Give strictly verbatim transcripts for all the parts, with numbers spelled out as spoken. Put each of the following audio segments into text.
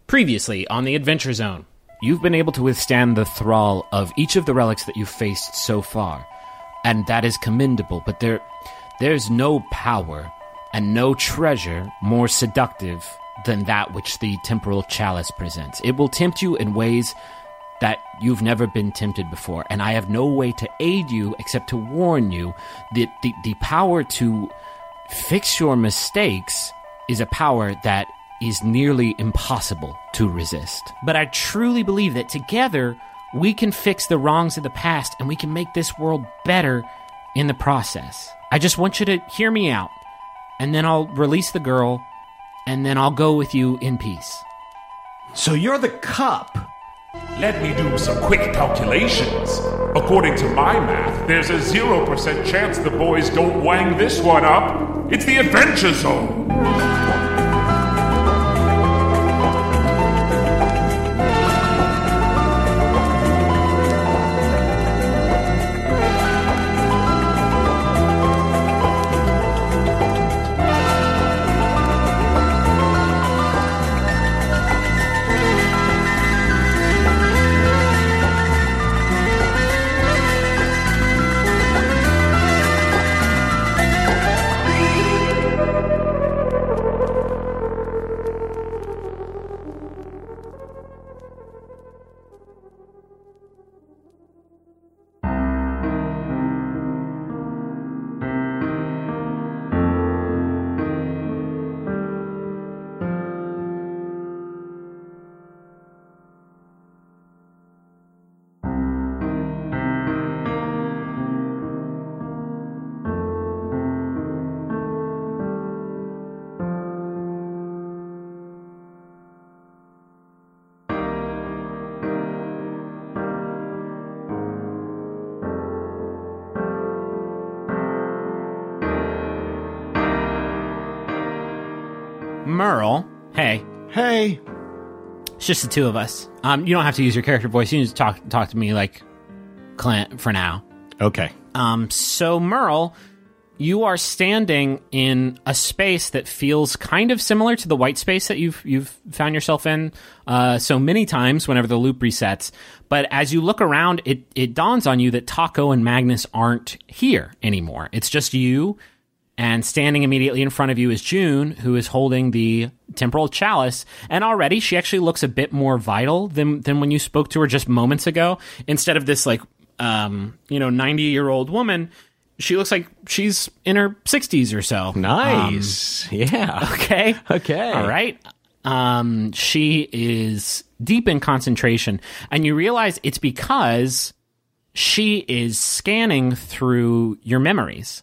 Previously on the Adventure Zone, you've been able to withstand the thrall of each of the relics that you've faced so far, and that is commendable, but there, there's no power and no treasure more seductive than that which the Temporal Chalice presents. It will tempt you in ways that you've never been tempted before, and I have no way to aid you except to warn you that the, the power to fix your mistakes is a power that is nearly impossible to resist. But I truly believe that together we can fix the wrongs of the past and we can make this world better in the process. I just want you to hear me out, and then I'll release the girl, and then I'll go with you in peace. So you're the cup. Let me do some quick calculations. According to my math, there's a zero percent chance the boys don't wang this one up. It's the Adventure Zone. Merle, hey. Hey. It's just the two of us. Um, you don't have to use your character voice. You can just talk talk to me like Clint for now. Okay. Um, so Merle, you are standing in a space that feels kind of similar to the white space that you've you've found yourself in uh, so many times whenever the loop resets. But as you look around, it it dawns on you that Taco and Magnus aren't here anymore. It's just you. And standing immediately in front of you is June, who is holding the Temporal Chalice. And already she actually looks a bit more vital than than when you spoke to her just moments ago. Instead of this, like, um, you know, ninety-year-old woman, she looks like she's in her sixties or so. Nice. Um, yeah. Okay. Okay. All right. Um, she is deep in concentration. And you realize it's because she is scanning through your memories.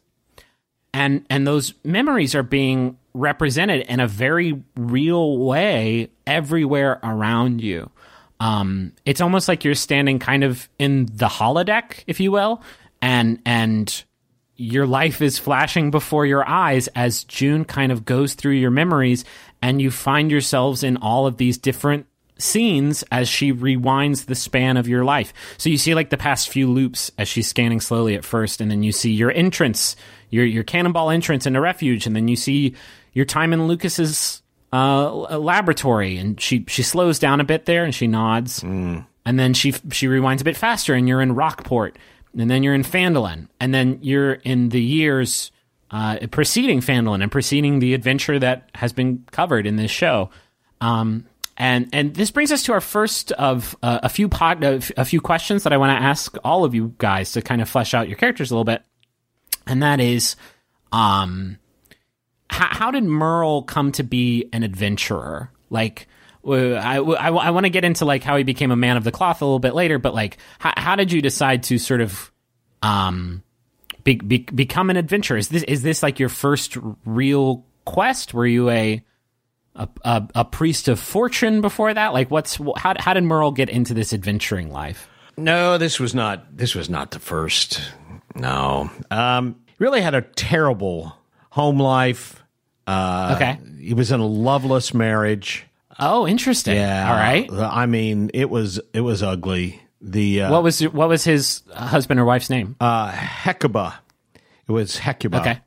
And and those memories are being represented in a very real way everywhere around you. Um, it's almost like you're standing kind of in the holodeck, if you will, and and your life is flashing before your eyes as June kind of goes through your memories, and you find yourselves in all of these different scenes as she rewinds the span of your life. So you see like the past few loops as she's scanning slowly at first, and then you see your entrance, your your cannonball entrance into refuge, and then you see your time in Lucas's uh, laboratory, and she she slows down a bit there and she nods, mm. and then she she rewinds a bit faster, and you're in Rockport, and then you're in Phandalin, and then you're in the years uh, preceding Phandalin and preceding the adventure that has been covered in this show. Um, And and this brings us to our first of uh, a few pod, uh, a few questions that I want to ask all of you guys to kind of flesh out your characters a little bit, and that is, um, how, how did Merle come to be an adventurer? Like, I, I, I want to get into like how he became a man of the cloth a little bit later, but like, how, how did you decide to sort of um be, be, become an adventurer? Is this is this like your first real quest? Were you a A, a, a priest of fortune before that? Like, what's how how did Merle get into this adventuring life? No, this was not. This was not the first. No, um, really had a terrible home life. Uh, okay, he was in a loveless marriage. Oh, interesting. Yeah, all right. I mean, it was it was ugly. The uh, what was what was his husband or wife's name? Uh, Hecuba. It was Hecuba. Okay.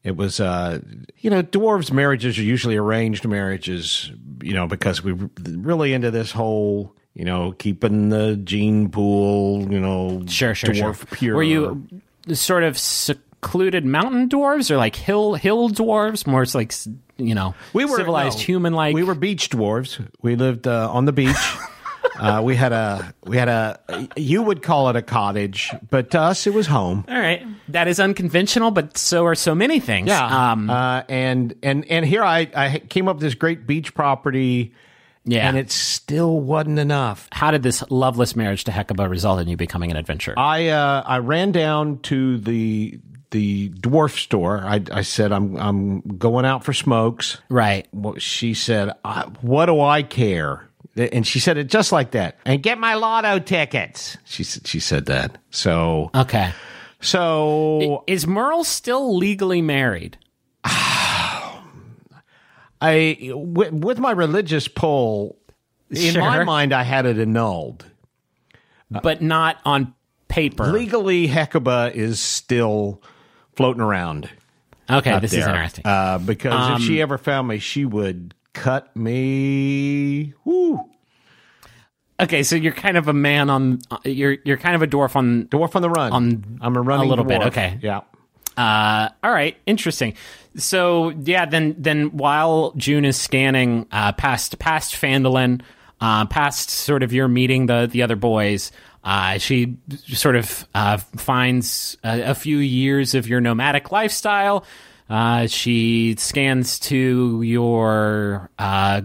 It was, uh, you know, dwarves' marriages are usually arranged marriages, you know, because we're really into this whole, you know, keeping the gene pool, you know, sure, sure, dwarf sure. pure. Were you sort of secluded mountain dwarves or like hill hill dwarves? More it's like, you know, we were civilized no, human-like? We were beach dwarves. We lived uh, on the beach. Uh, we had a, we had a, you would call it a cottage, but to us it was home. All right. That is unconventional, but so are so many things. Yeah. Um, uh, and, and, and here I, I came up with this great beach property, yeah. and it still wasn't enough. How did this loveless marriage to Hecuba result in you becoming an adventurer? I, uh, I ran down to the, the dwarf store. I, I said, I'm, I'm going out for smokes. Right. Well, she said, I, what do I care? And she said it just like that. And get my lotto tickets. She she said that. So okay. So is Merle still legally married? I with, with my religious pull, in Sure. my mind, I had it annulled, but not on paper. Legally, Hecuba is still floating around. Okay, this there. is interesting. Uh, because Um, if she ever found me, she would cut me. Woo. Okay, so you're kind of a man on. You're you're kind of a dwarf on. Dwarf on the run. On I'm a running a little dwarf. bit. Okay. Yeah. Uh, all right, interesting. So yeah, then then while June is scanning uh, past past Phandalin, uh, past sort of your meeting the the other boys, uh, she sort of uh, finds a, a few years of your nomadic lifestyle. Uh, she scans to your uh,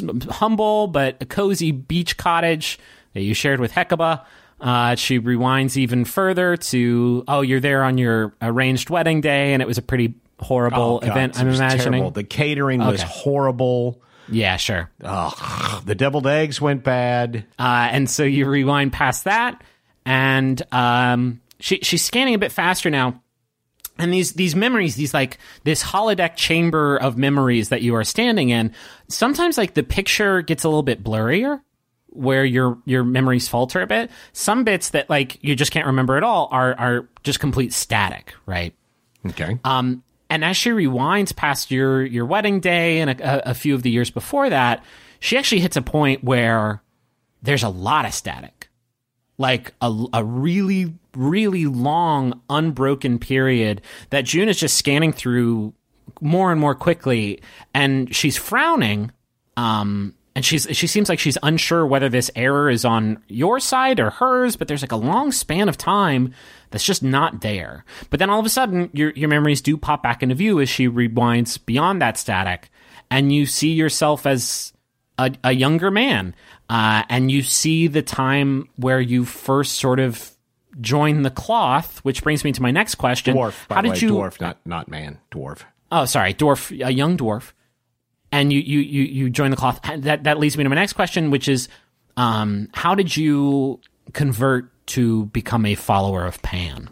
humble but cozy beach cottage that you shared with Hecuba. Uh, she rewinds even further to, oh, you're there on your arranged wedding day, and it was a pretty horrible Oh, God, event, it I'm was imagining. terrible. The catering was Okay. horrible. Yeah, sure. Ugh, the deviled eggs went bad. Uh, and so you rewind past that, and um, she, she's scanning a bit faster now. And these these memories, these like this holodeck chamber of memories that you are standing in, sometimes like the picture gets a little bit blurrier, where your your memories falter a bit. Some bits that like you just can't remember at all are are just complete static, right? Okay. Um, and as she rewinds past your your wedding day and a, a few of the years before that, she actually hits a point where there's a lot of static, like a, a really, really long, unbroken period that June is just scanning through more and more quickly, and she's frowning. Um, and she's she seems like she's unsure whether this error is on your side or hers, but there's like a long span of time that's just not there. But then all of a sudden, your your memories do pop back into view as she rewinds beyond that static, and you see yourself as a, a younger man. Uh, and you see the time where you first sort of joined the cloth, which brings me to my next question. Dwarf, by How the did way, you? dwarf, not not man, dwarf. Oh, sorry, dwarf, a young dwarf. And you you you you join the cloth. That that leads me to my next question, which is, um, how did you convert to become a follower of Pan?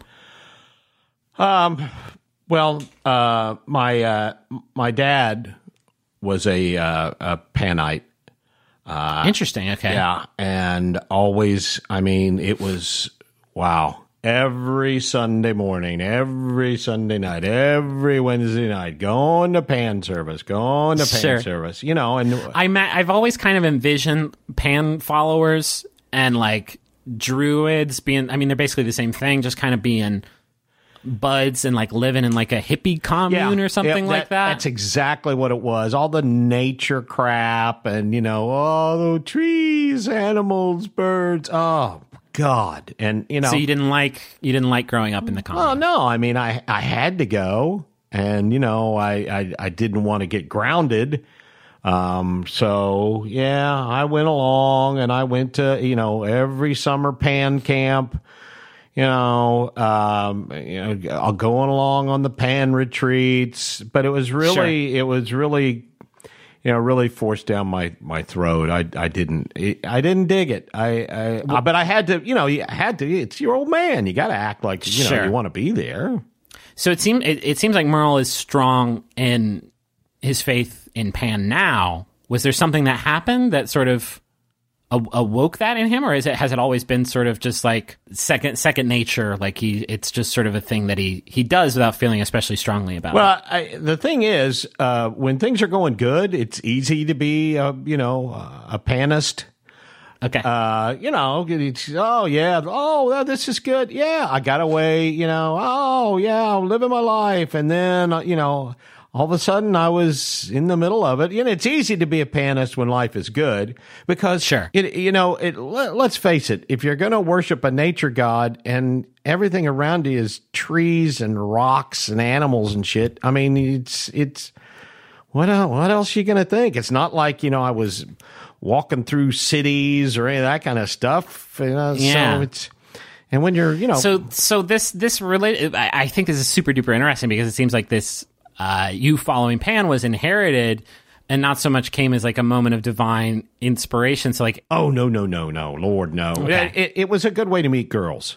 Um, well, uh, my uh, my dad was a uh, a Panite. Uh, Interesting. Okay. Yeah, and always, I mean, it was wow. Every Sunday morning, every Sunday night, every Wednesday night, going to Pan service, going to Pan Sure. service. You know, and I'm I've always kind of envisioned Pan followers and like druids being. I mean, they're basically the same thing, just kind of being buds and like living in like a hippie commune or something yeah, like that. That's exactly what it was. All the nature crap and, you know, all the trees, animals, birds. Oh, God. And, you know. So you didn't like you didn't like growing up in the commune? Well, no. I mean, I, I had to go. And, you know, I, I, I didn't want to get grounded. Um, so, yeah, I went along and I went to, you know, every summer Pan camp. You know, um, you know, I'll going along on the Pan retreats, but it was really, Sure. it was really, you know, really forced down my, my throat. I, I didn't, I didn't dig it. I, I well, but I had to, you know, you had to. It's your old man. You got to act like you know Sure. you want to be there. So it seems it, it seems like Merle is strong in his faith in Pan now. Was there something that happened that sort of awoke that in him, or is it has it always been sort of just like second second nature? Like he, it's just sort of a thing that he he does without feeling especially strongly about well, it. Well, the thing is, uh, when things are going good, it's easy to be, a, you know, a panist. Okay. Uh, you know, it's, oh yeah, oh well, this is good. Yeah, I got away. You know, oh yeah, I'm living my life, and then uh, you know. All of a sudden, I was in the middle of it. You know, it's easy to be a panist when life is good because, sure. it, you know, it, let, let's face it. If you're going to worship a nature god and everything around you is trees and rocks and animals and shit, I mean, it's it's what else, what else are you going to think? It's not like, you know, I was walking through cities or any of that kind of stuff. You know, yeah. So it's. And when you're, you know, so so this this relate, I, I think this is super duper interesting because it seems like this. Uh, you following Pan was inherited and not so much came as like a moment of divine inspiration. So like, oh, no, no, no, no, Lord, no. Okay. It, it was a good way to meet girls,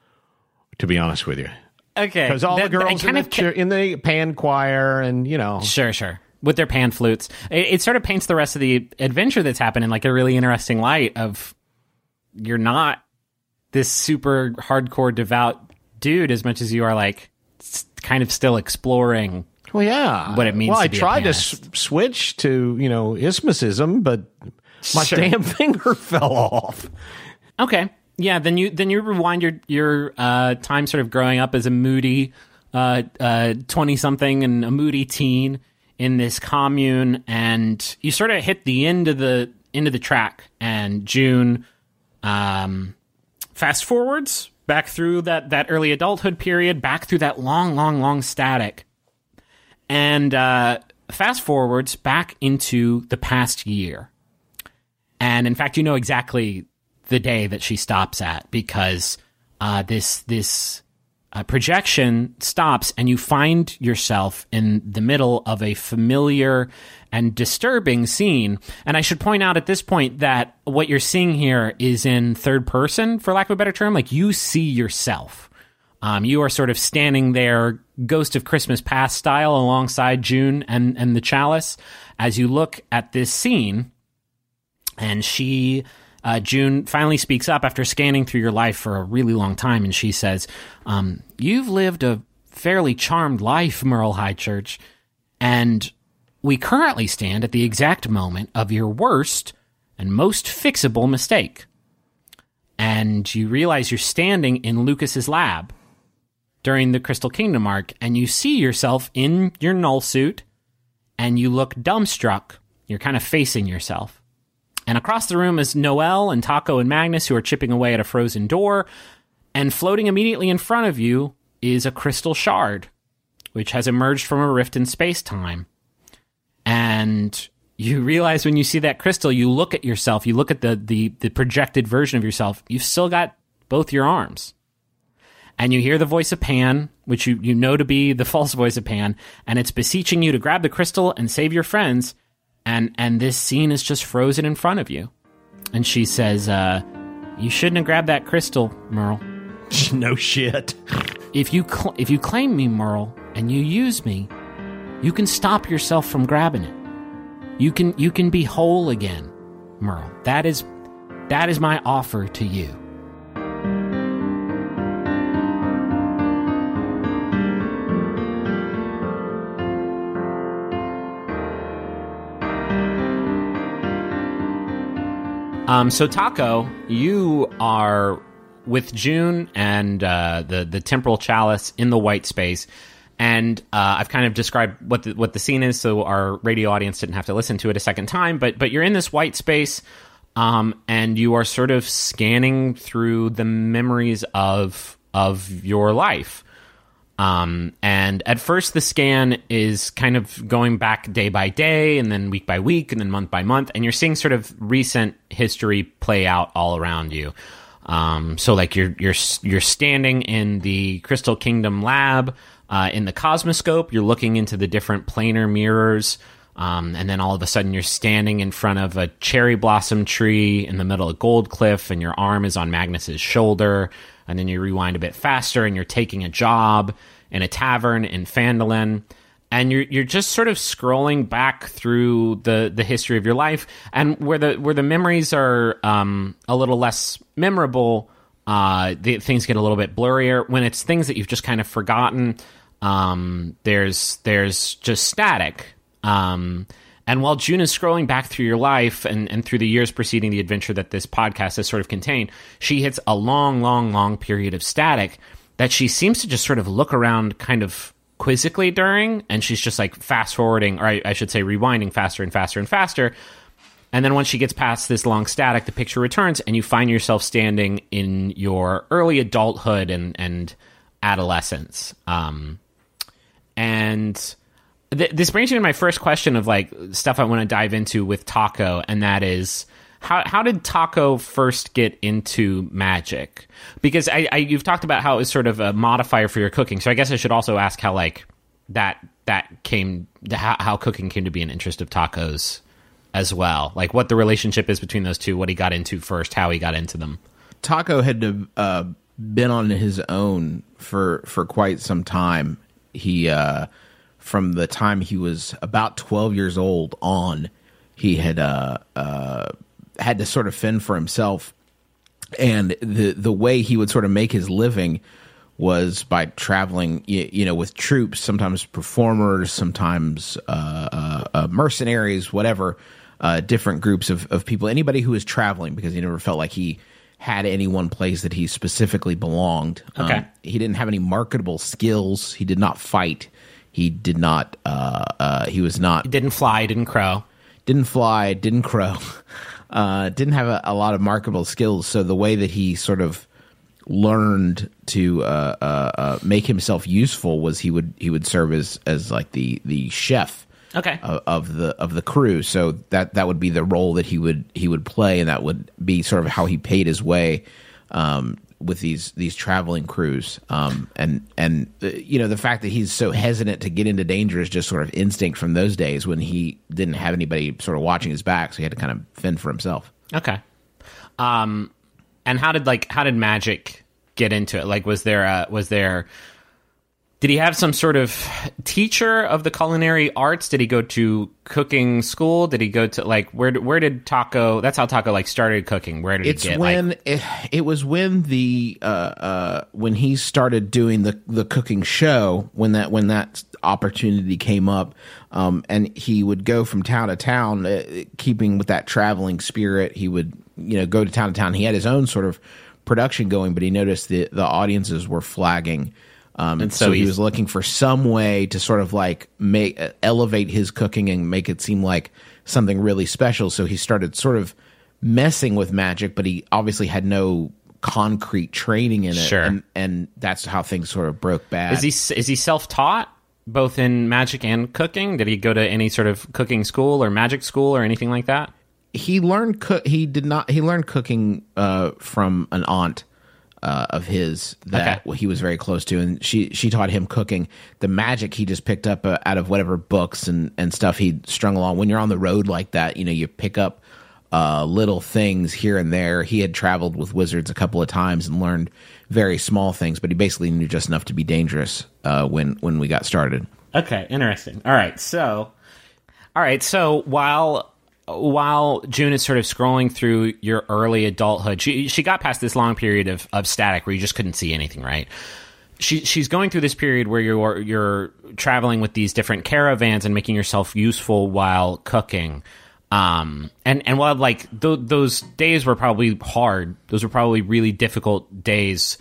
to be honest with you. Okay. Because all that, the girls in, of, the, in the Pan choir and, you know. Sure, sure. With their pan flutes. It, it sort of paints the rest of the adventure that's happened in like a really interesting light of you're not this super hardcore devout dude as much as you are like kind of still exploring. Well, yeah. What it means well, to I be tried a to s- switch to, you know, Ismism, but my sure. damn finger fell off. Okay. Yeah, then you then you rewind your your uh, time sort of growing up as a moody uh, uh, twenty-something and a moody teen in this commune, and you sort of hit the end of the end of the track, and June um, fast forwards back through that, that early adulthood period, back through that long, long, long static. And uh, fast forwards back into the past year. And in fact, you know exactly the day that she stops at because uh, this this uh, projection stops and you find yourself in the middle of a familiar and disturbing scene. And I should point out at this point that what you're seeing here is in third person, for lack of a better term. Like you see yourself. Um, you are sort of standing there, Ghost of Christmas Past style, alongside June and, and the chalice, as you look at this scene. And she, uh, June, finally speaks up after scanning through your life for a really long time, and she says, um, "You've lived a fairly charmed life, Merle Highchurch, and we currently stand at the exact moment of your worst and most fixable mistake." And you realize you're standing in Lucas's lab during the Crystal Kingdom arc, and you see yourself in your null suit, and you look dumbstruck. You're kind of facing yourself. And across the room is Noelle and Taco and Magnus, who are chipping away at a frozen door, and floating immediately in front of you is a crystal shard, which has emerged from a rift in space-time. And you realize when you see that crystal, you look at yourself, you look at the, the, the projected version of yourself, you've still got both your arms. And you hear the voice of Pan, which you, you know to be the false voice of Pan, and it's beseeching you to grab the crystal and save your friends, and, and this scene is just frozen in front of you. And she says, uh, you shouldn't have grabbed that crystal, Merle. No shit. If you cl- if you claim me, Merle, and you use me, you can stop yourself from grabbing it. You can you can be whole again, Merle. That is that is my offer to you. Um, so Taco, you are with June and uh, the the temporal chalice in the white space. And uh, I've kind of described what the, what the scene is, so our radio audience didn't have to listen to it a second time. But but you're in this white space, um, and you are sort of scanning through the memories of of your life. Um, and at first, the scan is kind of going back day by day, and then week by week, and then month by month, and you're seeing sort of recent history play out all around you. Um, so like you're you're you're standing in the Crystal Kingdom lab. Uh, in the Cosmoscope, you're looking into the different planar mirrors, um, and then all of a sudden you're standing in front of a cherry blossom tree in the middle of Gold Cliff, and your arm is on Magnus's shoulder, and then you rewind a bit faster, and you're taking a job in a tavern in Phandalin, and you're you're just sort of scrolling back through the, the history of your life, and where the where the memories are um, a little less memorable, uh, the, things get a little bit blurrier. When it's things that you've just kind of forgotten, um, there's there's just static. Um, and while June is scrolling back through your life and, and through the years preceding the adventure that this podcast has sort of contained, she hits a long, long, long period of static that she seems to just sort of look around kind of quizzically during, and she's just like fast forwarding, or I, I should say rewinding faster and faster and faster. And then once she gets past this long static, the picture returns, and you find yourself standing in your early adulthood and, and adolescence. Um, and th- this brings me to my first question of like stuff I want to dive into with Taako, and that is, How how did Taako first get into magic? Because I, I you've talked about how it was sort of a modifier for your cooking. So I guess I should also ask how like that that came how, how cooking came to be an interest of Taako's as well. Like what the relationship is between those two, what he got into first, how he got into them. Taako had uh, been on his own for for quite some time. He uh, from the time he was about twelve years old on, he had uh, uh, had to sort of fend for himself, and the the way he would sort of make his living was by traveling, you, you know, with troops, sometimes performers, sometimes uh, uh, uh, mercenaries, whatever, uh, different groups of, of people, anybody who was traveling, because he never felt like he had any one place that he specifically belonged. Okay. Um, he didn't have any marketable skills. He did not fight. He did not, uh, uh, he was not. He didn't fly, didn't crow. Didn't fly, didn't crow. Uh, didn't have a, a lot of marketable skills. So the way that he sort of learned to uh, uh, uh, make himself useful was he would he would serve as as like the the chef Okay. of, of the of the crew. So that that would be the role that he would he would play, and that would be sort of how he paid his way um, with these these traveling crews. Um, and and uh, you know, the fact that he's so hesitant to get into danger is just sort of instinct from those days when he didn't have anybody sort of watching his back, so he had to kind of fend for himself. Okay. Um, and how did like how did magic get into it? Like, was there a, was there? Did he have some sort of teacher of the culinary arts? Did he go to cooking school? Did he go to like where? Where did Taako? That's how Taako like started cooking. Where did It's he get? when like, it, it was when the uh, uh, when he started doing the the cooking show, when that when that opportunity came up, um, and he would go from town to town, uh, keeping with that traveling spirit. He would you know go to town to town. He had his own sort of production going, but he noticed the the audiences were flagging. Um, and so, so he was looking for some way to sort of like make uh, elevate his cooking and make it seem like something really special. So he started sort of messing with magic, but he obviously had no concrete training in it. Sure. And, and that's how things sort of broke bad. is he is he self-taught both in magic and cooking? Did he go to any sort of cooking school or magic school or anything like that? He learned cook. He did not. He learned cooking uh, from an aunt. Uh, of his that Okay. he was very close to, and she she taught him cooking. The magic he just picked up uh, out of whatever books and, and stuff he'd strung along. When you're on the road like that, you know, you pick up uh, little things here and there. He had traveled with wizards a couple of times and learned very small things, but he basically knew just enough to be dangerous uh, when when we got started. Okay, interesting. All right, so all right, so while while June is sort of scrolling through your early adulthood, she she got past this long period of, of static where you just couldn't see anything, right? She she's going through this period where you're you're traveling with these different caravans and making yourself useful while cooking. Um, and and while like th- those days were probably hard, those were probably really difficult days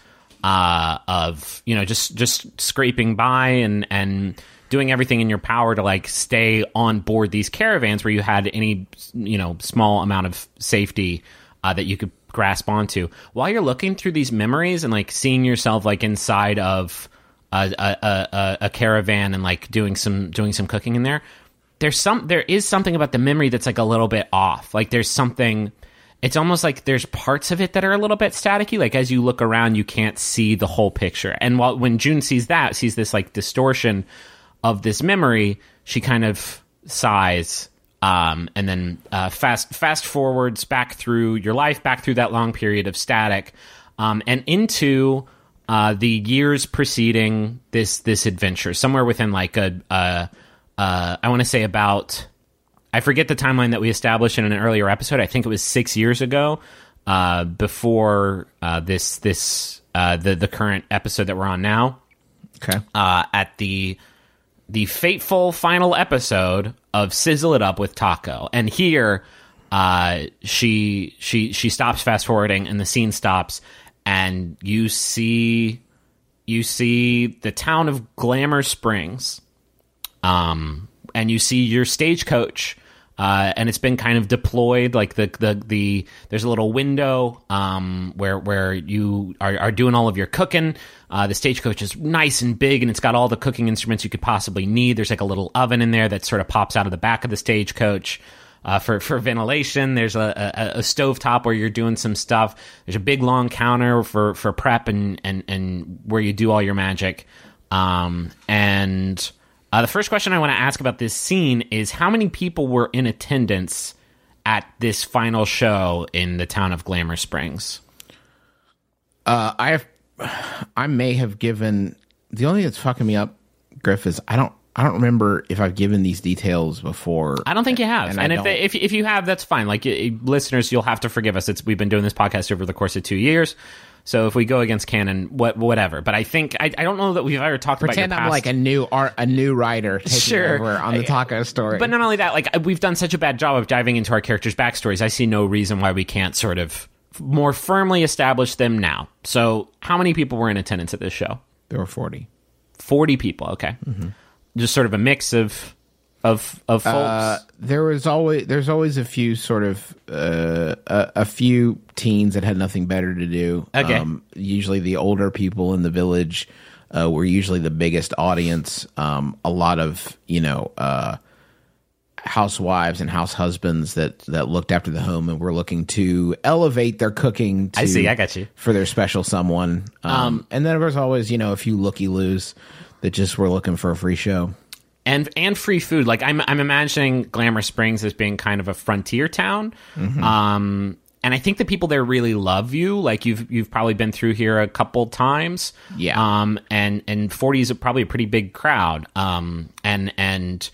uh, of you know just just scraping by and and. doing everything in your power to like stay on board these caravans where you had any, you know, small amount of safety uh, that you could grasp onto. While you're looking through these memories and like seeing yourself like inside of a, a, a, a caravan and like doing some doing some cooking in there, there's some there is something about the memory that's like a little bit off. Like there's something. It's almost like there's parts of it that are a little bit staticky. Like as you look around, you can't see the whole picture. And while when June sees that, sees this like distortion of this memory, she kind of sighs, um, and then uh, fast fast forwards back through your life, back through that long period of static, um, and into uh, the years preceding this this adventure, somewhere within like a, a uh, I want to say about, I forget the timeline that we established in an earlier episode. I think it was six years ago, uh, before uh, this this uh, the the current episode that we're on now. Okay. Uh, at the the fateful final episode of Sizzle It Up with Taco, and here uh, she she she stops fast forwarding, and the scene stops, and you see you see the town of Glamour Springs, um, and you see your stagecoach. Uh, and it's been kind of deployed, like the the, the there's a little window um, where where you are, are doing all of your cooking. Uh, the stagecoach is nice and big, and it's got all the cooking instruments you could possibly need. There's like a little oven in there that sort of pops out of the back of the stagecoach uh, for for ventilation. There's a, a, a stovetop where you're doing some stuff. There's a big long counter for, for prep and, and, and where you do all your magic. Um, and Uh, the first question I want to ask about this scene is how many people were in attendance at this final show in the town of Glamour Springs? Uh, I have, I may have given, the only thing that's fucking me up, Griff, is I don't, I don't remember if I've given these details before. I don't think you have. And, and if, they, if if you have, that's fine. Like, uh, listeners, you'll have to forgive us. It's, we've been doing this podcast over the course of two years. So if we go against canon, what whatever. But I think I, I don't know that we've ever talked Pretend about your I'm past. like a new art, a new writer taking Sure. over on the taco story. But not only that, like we've done such a bad job of diving into our characters' backstories. I see no reason why we can't sort of more firmly establish them now. So how many people were in attendance at this show? There were forty. Forty people. Okay, mm-hmm. Just sort of a mix of of of folks. Uh, there was always there's always a few sort of uh, a, a few teens that had nothing better to do. Okay. Um, usually the older people in the village uh, were usually the biggest audience. Um, a lot of you know uh, housewives and house husbands that that looked after the home and were looking to elevate their cooking. To, I see. I got you. For their special someone. Um, um, and then there was always you know a few looky-loos that just were looking for a free show. And and free food. Like I'm I'm imagining Glamour Springs as being kind of a frontier town. Mm-hmm. Um, and I think the people there really love you. Like you've you've probably been through here a couple times. Yeah. Um, and and forty is probably a pretty big crowd. Um, and and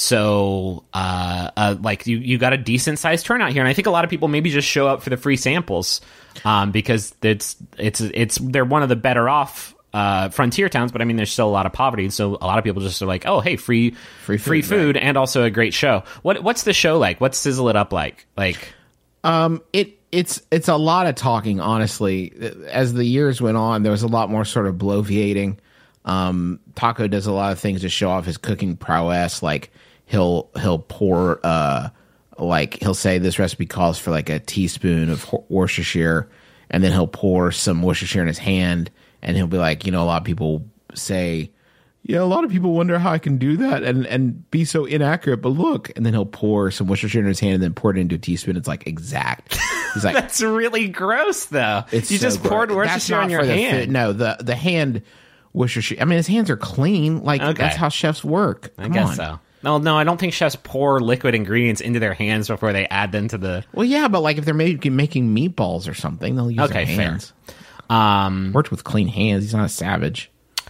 so uh, uh like you you got a decent sized turnout here. And I think a lot of people maybe just show up for the free samples. Um, because it's it's it's they're one of the better off Uh, frontier towns, but I mean, there's still a lot of poverty, so a lot of people just are like, "Oh, hey, free, free food, free food right. and also a great show." What what's the show like? What's Sizzle It Up like? Like, um, it it's it's a lot of talking. Honestly, as the years went on, there was a lot more sort of bloviating. Um, Taco does a lot of things to show off his cooking prowess. Like he'll he'll pour, uh, like he'll say this recipe calls for like a teaspoon of Worcestershire, and then he'll pour some Worcestershire in his hand. And he'll be like, you know, a lot of people say, yeah, a lot of people wonder how I can do that and, and be so inaccurate. But look, and then he'll pour some Worcestershire in his hand and then pour it into a teaspoon. It's like exact. He's like, that's really gross, though. It's you so just poured gross. Worcestershire on your the hand. Fi- no, the the hand Worcestershire. I mean, his hands are clean. Like Okay. that's how chefs work. I Come guess on. so. No, no, I don't think chefs pour liquid ingredients into their hands before they add them to the. Well, yeah, but like if they're making making meatballs or something, they'll use Okay, their fair. hands. Um, Worked with clean hands. He's not a savage.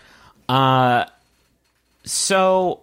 Uh, so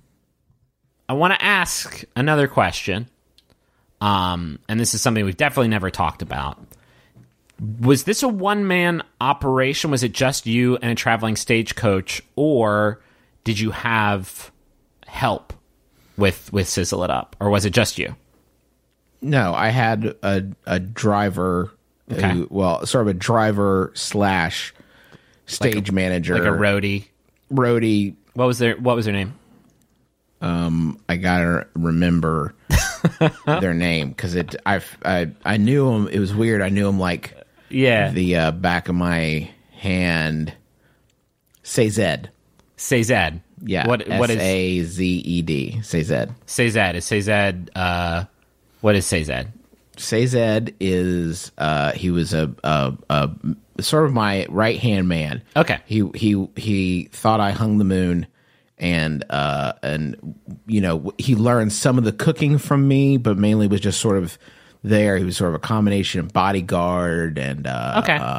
I want to ask another question. Um, and this is something we've definitely never talked about. Was this a one-man operation? Was it just you and a traveling stagecoach, or did you have help with with Sizzle It Up, or was it just you? No, I had a a driver. Okay. Who, well, sort of a driver slash stage Like a- manager, Like a roadie. roadie. What was their What was their name? Um, I gotta remember their name because it. I, I I knew him. It was weird. I knew him like Yeah, the uh, back of my hand. Say Zed. Sazed. Yeah. What What S is A Z E D. Say Zed. Sazed? Is Sazed? Uh, what is Sazed? Say Zed is uh he was a, a a sort of my right hand man. Okay. He he he thought I hung the moon, and uh and you know he learned some of the cooking from me, but mainly was just sort of there. He was sort of a combination of bodyguard and uh Okay. uh,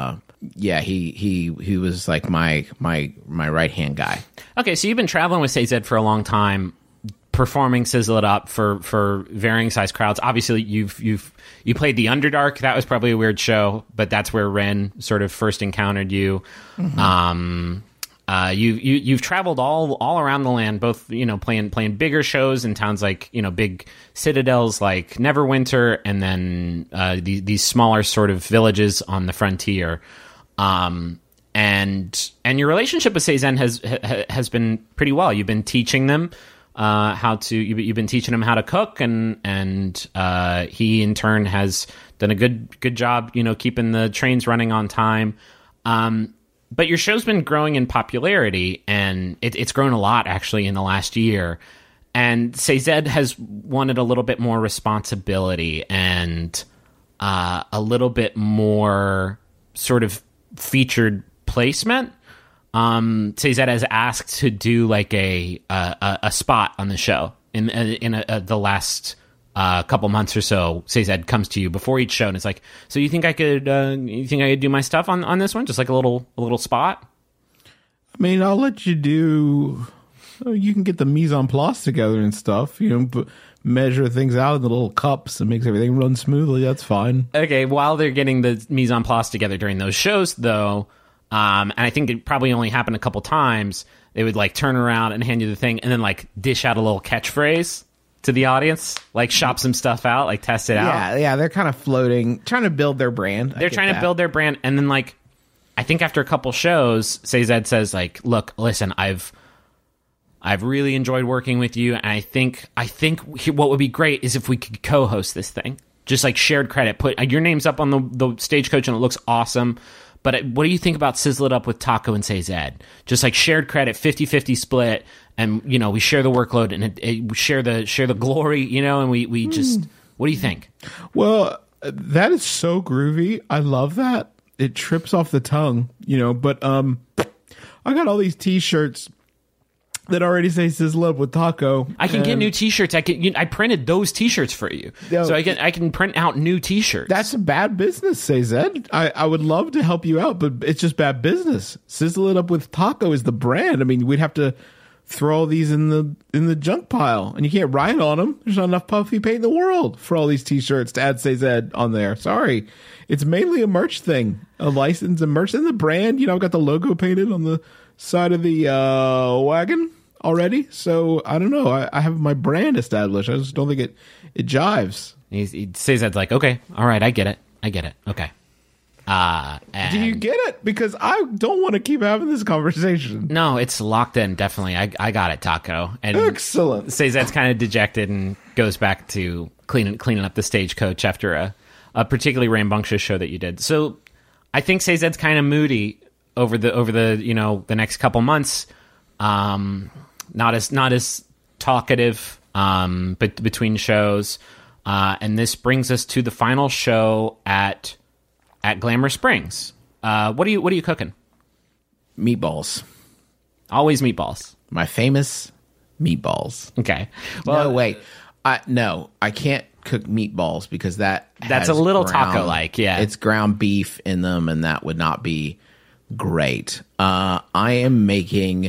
yeah, he he he was like my my my right hand guy. Okay, so you've been traveling with C Z for a long time, performing Sizzle It Up for for varying size crowds. Obviously, you've you've you played the Underdark. That was probably a weird show, but that's where Ren sort of first encountered you. Mm-hmm. Um, uh, you you you've traveled all all around the land, both you know playing playing bigger shows in towns like you know big citadels like Neverwinter, and then uh, these these smaller sort of villages on the frontier. Um, and and your relationship with Seizen has ha, has been pretty well. You've been teaching them uh, how to. You, you've been teaching them how to cook, and and uh, he in turn has done a good good job. You know, keeping the trains running on time. Um, but your show's been growing in popularity, and it, it's grown a lot actually in the last year. And Seizen has wanted a little bit more responsibility and uh, a little bit more sort of featured placement. Um, Seizen has asked to do like a a, a spot on the show in in a, a, the last uh, couple months or so. Seizen comes to you before each show and it's like, so you think I could uh, you think I could do my stuff on, on this one, just like a little a little spot? I mean, I'll let you do. You can get the mise en place together and stuff. You know, but measure things out in the little cups and makes everything run smoothly. That's fine. Okay, while they're getting the mise en place together during those shows, though, um, and I think it probably only happened a couple times, they would like turn around and hand you the thing and then like dish out a little catchphrase to the audience, like shop some stuff out, like test it out. Yeah, yeah, they're kind of floating, trying to build their brand. They're trying that. to build their brand, and then like, I think after a couple shows, Seizen says like, look, listen, I've I've really enjoyed working with you, and I think I think what would be great is if we could co-host this thing, just like shared credit. Put your names up on the, the Stagecoach, and it looks awesome. But what do you think about Sizzle It Up with Taco and Seizen? Just like shared credit, fifty-fifty split, and you know we share the workload and it, it, we share the share the glory, you know, and we we just. Mm. What do you think? Well, that is so groovy. I love that. It trips off the tongue, you know. But um, I got all these T-shirts that already say Sizzle Up with Taco. I can get new T-shirts. I can. You know, I printed those T-shirts for you, yo, so I can. I can print out new T-shirts. That's a bad business, Seizen. I I would love to help you out, but it's just bad business. Sizzle It Up with Taco is the brand. I mean, we'd have to throw all these in the in the junk pile, and you can't write on them. There's not enough puffy paint in the world for all these T-shirts to add Seizen on there. Sorry, it's mainly a merch thing, a license and merch, and the brand. You know, I've got the logo painted on the side of the uh, wagon already, so I don't know. I, I have my brand established. I just don't think it it jives. He's, he says that's like, okay, all right, I get it, I get it, okay. Uh, Do you get it? Because I don't want to keep having this conversation. No, it's locked in. Definitely, I I got it, Taco. And excellent. Says that's kind of dejected and goes back to cleaning cleaning up the Stagecoach after a a particularly rambunctious show that you did. So I think Seizen's kind of moody over the over the you know the next couple months. Um. Not as not as talkative, um, but between shows, uh, and this brings us to the final show at at Glamour Springs. Uh, what are you What are you cooking? Meatballs. Always meatballs. My famous meatballs. Okay. Well, no, wait. I no, I can't cook meatballs because that that's a little taco like. Yeah, it's ground beef in them, and that would not be great. Uh, I am making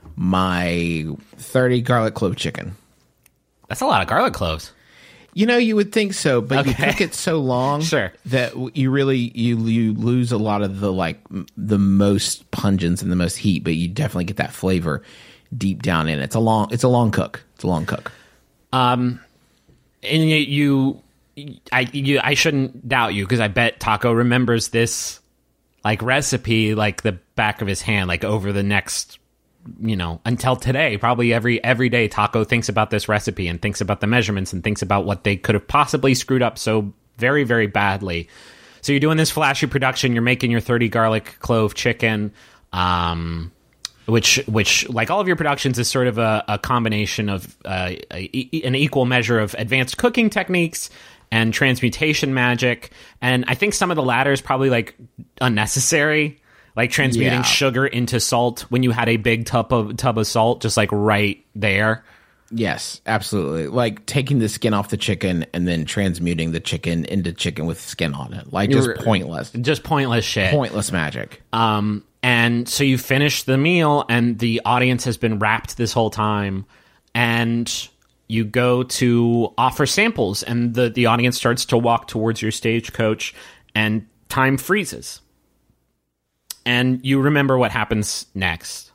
my thirty garlic clove chicken. That's a lot of garlic cloves. You know, you would think so, but okay. you cook it so long sure. that you really you you lose a lot of the like the most pungence and the most heat, but you definitely get that flavor deep down in it. It's a long it's a long cook. It's a long cook. Um, and you, you I you I shouldn't doubt you because I bet Taco remembers this like recipe like the back of his hand, like over the next. You know, until today, probably every every day, Taco thinks about this recipe and thinks about the measurements and thinks about what they could have possibly screwed up so very, very badly. So you're doing this flashy production. You're making your thirty garlic clove chicken, um, which, which, like all of your productions, is sort of a, a combination of uh, a, an equal measure of advanced cooking techniques and transmutation magic. And I think some of the latter is probably like unnecessary. Like transmuting yeah. sugar into salt when you had a big tub of tub of salt just like right there. Yes, absolutely. Like taking the skin off the chicken and then transmuting the chicken into chicken with skin on it. Like just You're- pointless. Just pointless shit. Pointless magic. Um, and so you finish the meal, and the audience has been wrapped this whole time, and you go to offer samples, and the, the audience starts to walk towards your stagecoach, and time freezes. And you remember what happens next.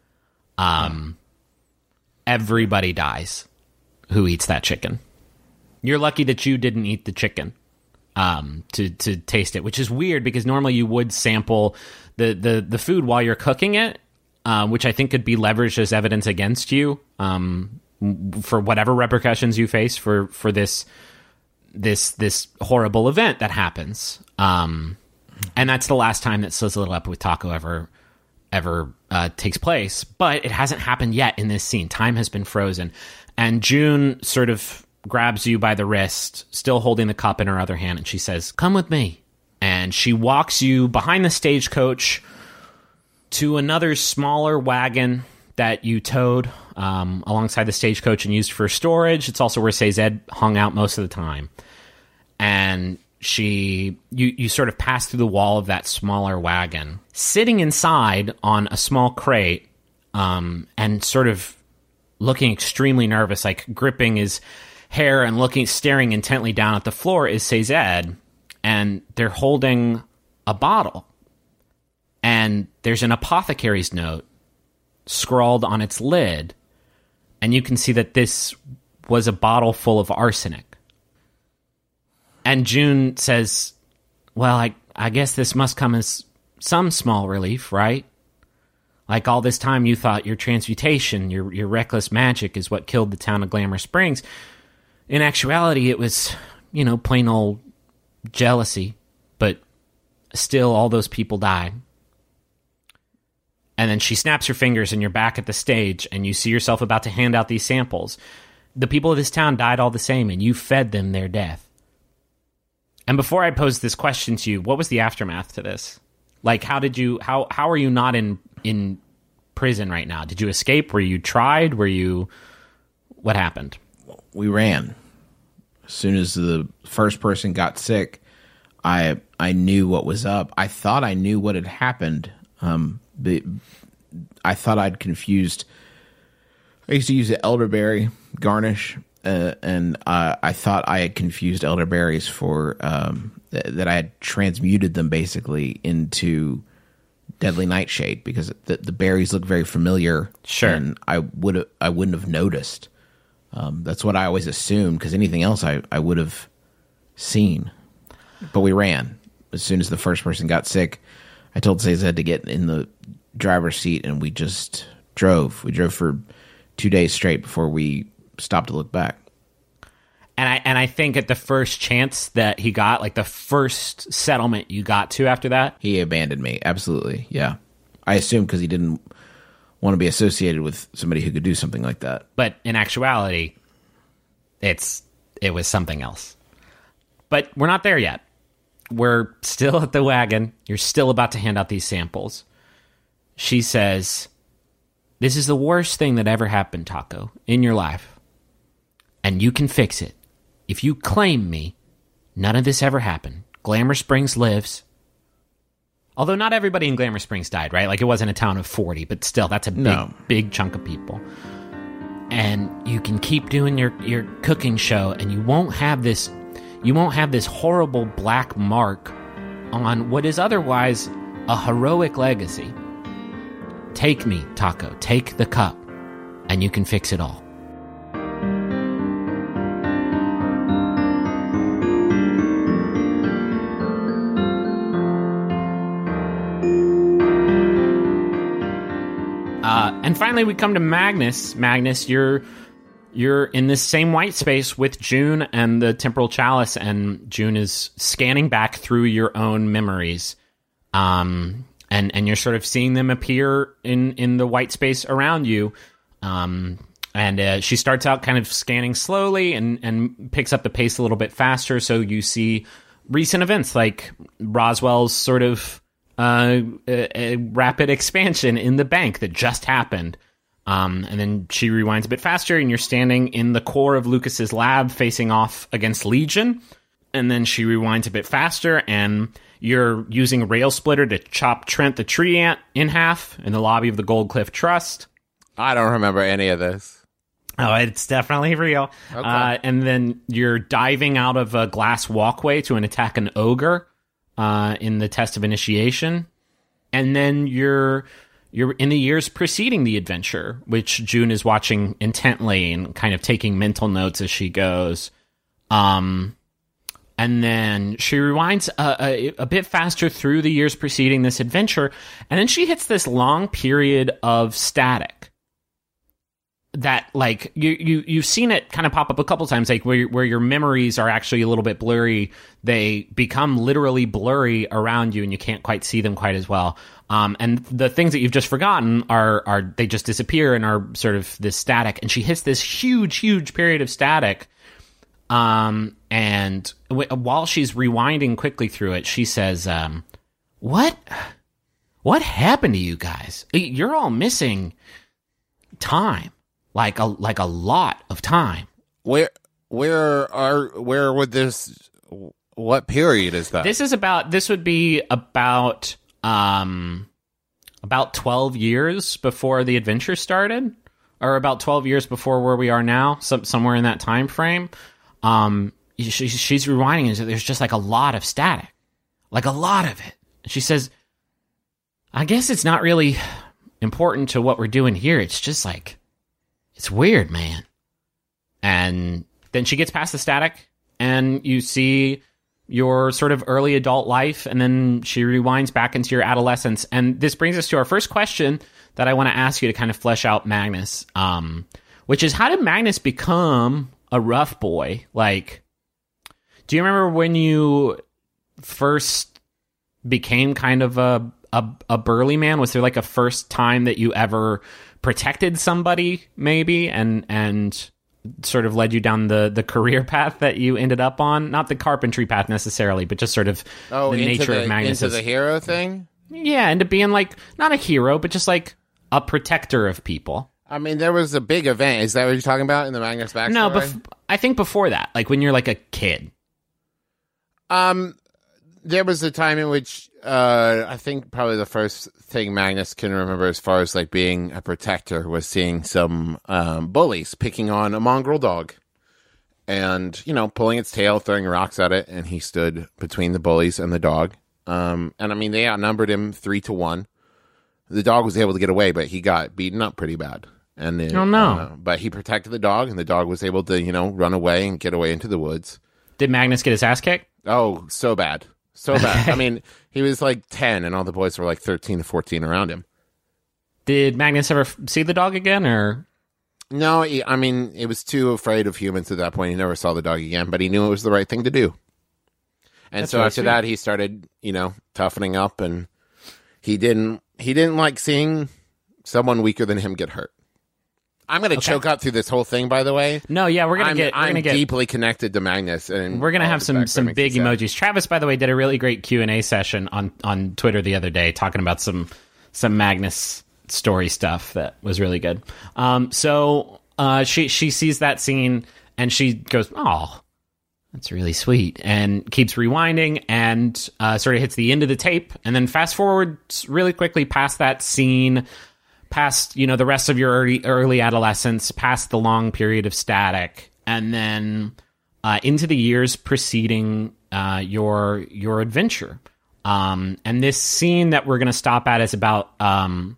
Um, everybody dies who eats that chicken. You're lucky that you didn't eat the chicken um, to to taste it, which is weird because normally you would sample the, the, the food while you're cooking it, uh, which I think could be leveraged as evidence against you um, for whatever repercussions you face for, for this this this horrible event that happens. Um, and that's the last time that Sizzle It Up with Taco ever ever uh, takes place, but it hasn't happened yet in this scene. Time has been frozen, and June sort of grabs you by the wrist, still holding the cup in her other hand, and she says, "Come with me." And she walks you behind the stagecoach to another smaller wagon that you towed um, alongside the stagecoach and used for storage. It's also where Sazed hung out most of the time. And she, you, you sort of pass through the wall of that smaller wagon, sitting inside on a small crate, um, and sort of looking extremely nervous, like gripping his hair and looking, staring intently down at the floor is Sazed, and they're holding a bottle, and there's an apothecary's note scrawled on its lid, and you can see that this was a bottle full of arsenic. And June says, well, I, I guess this must come as some small relief, right? Like all this time you thought your transmutation, your your reckless magic is what killed the town of Glamour Springs. In actuality, it was, you know, plain old jealousy. But still, all those people died. And then she snaps her fingers and you're back at the stage and you see yourself about to hand out these samples. The people of this town died all the same and you fed them their death. And before I pose this question to you, what was the aftermath to this? Like, how did you, how, how are you not in, in prison right now? Did you escape? Were you tried? Were you, what happened? We ran. As soon as the first person got sick, I, I knew what was up. I thought I knew what had happened. Um, but I thought I'd confused, I used to use the elderberry garnish. Uh, and uh, I thought I had confused elderberries for um, th- that I had transmuted them basically into deadly nightshade because the, the berries look very familiar. Sure, and I would I wouldn't have noticed. Um, that's what I always assumed because anything else I, I would have seen. But we ran as soon as the first person got sick. I told Sazed to get in the driver's seat, and we just drove. We drove for two days straight before we stopped to look back. And I and I think at the first chance that he got, like the first settlement you got to after that, he abandoned me. Absolutely, yeah. I assumed because he didn't want to be associated with somebody who could do something like that. But in actuality, it's it was something else. But we're not there yet. We're still at the wagon. You're still about to hand out these samples. She says, "This is the worst thing that ever happened, Taco, in your life. And you can fix it. If you claim me, none of this ever happened. Glamour Springs lives." Although not everybody in Glamour Springs died, right? Like it wasn't a town of forty, but still, that's a big, no. big chunk of people. And you can keep doing your, your cooking show, and you won't have this, you won't have this horrible black mark on what is otherwise a heroic legacy. Take me, Taco. Take the cup, and you can fix it all. Uh, and finally, we come to Magnus. Magnus, you're you're in this same white space with June and the temporal chalice, and June is scanning back through your own memories, um, and and you're sort of seeing them appear in in the white space around you. Um, and uh, she starts out kind of scanning slowly and and picks up the pace a little bit faster. So you see recent events like Roswell's sort of Uh, a, a rapid expansion in the bank that just happened. Um, and then she rewinds a bit faster, and you're standing in the core of Lucas's lab facing off against Legion. And then she rewinds a bit faster, and you're using a rail splitter to chop Trent the tree ant in half in the lobby of the Gold Cliff Trust. I don't remember any of this. Oh, it's definitely real. Okay. Uh, and then you're diving out of a glass walkway to an attack an ogre uh, in the test of initiation. And then you're you're in the years preceding the adventure, which June is watching intently and kind of taking mental notes as she goes. Um, and then she rewinds a, a, a bit faster through the years preceding this adventure, and then she hits this long period of static. That, like, you, you, you've seen it kind of pop up a couple times, like, where, where your memories are actually a little bit blurry. They become literally blurry around you, and you can't quite see them quite as well. Um, and the things that you've just forgotten are, are, they just disappear and are sort of this static. And she hits this huge, huge period of static. Um, and w- while she's rewinding quickly through it, she says, um, what, what happened to you guys? You're all missing time. Like a like a lot of time. Where where are where would this? What period is that? This is about. This would be about um about twelve years before the adventure started, or about twelve years before where we are now. Some somewhere in that time frame. Um, she, she's rewinding, and there's just like a lot of static, like a lot of it. She says, "I guess it's not really important to what we're doing here. It's just like." It's weird, man. And then she gets past the static, and you see your sort of early adult life, and then she rewinds back into your adolescence. And this brings us to our first question that I want to ask you to kind of flesh out Magnus, um, which is, how did Magnus become a rough boy? Like, do you remember when you first became kind of a, a, a burly man? Was there like a first time that you ever protected somebody, maybe, and and sort of led you down the, the career path that you ended up on? Not the carpentry path necessarily, but just sort of oh, the into nature the, of Magnus. Into the hero thing? Yeah, into being like, not a hero, but just like a protector of people. I mean, there was a big event. Is that what you're talking about in the Magnus backstory? No, but bef- I think before that, like when you're like a kid. Um, there was a time in which uh, I think probably the first thing Magnus can remember as far as like being a protector was seeing some um, bullies picking on a mongrel dog and, you know, pulling its tail, throwing rocks at it. And he stood between the bullies and the dog. Um, and I mean, they outnumbered him three to one. The dog was able to get away, but he got beaten up pretty bad. And it, oh, no. Uh, but he protected the dog, and the dog was able to, you know, run away and get away into the woods. Did Magnus get his ass kicked? Oh, so bad. So bad. I mean, he was like ten, and all the boys were like thirteen to fourteen around him. Did Magnus ever f- see the dog again, or? No, he, I mean, he was too afraid of humans at that point. He never saw the dog again, but he knew it was the right thing to do. And That's so really after sweet. that, he started, you know, toughening up, and he didn't, he didn't like seeing someone weaker than him get hurt. I'm going to Okay. choke up through this whole thing, by the way. No, yeah, we're gonna I'm, get. We're I'm gonna get. deeply connected to Magnus, and We're gonna all have the some backstory some makes me big sad. emojis. Travis, by the way, did a really great Q and A session on on Twitter the other day, talking about some some Magnus story stuff that was really good. Um, so uh, she she sees that scene and she goes, "Oh, that's really sweet," and keeps rewinding and uh, sort of hits the end of the tape, and then fast forward really quickly past that scene. Past, you know, the rest of your early, early adolescence, past the long period of static, and then uh, into the years preceding uh, your your adventure. Um, and this scene that we're going to stop at is about um,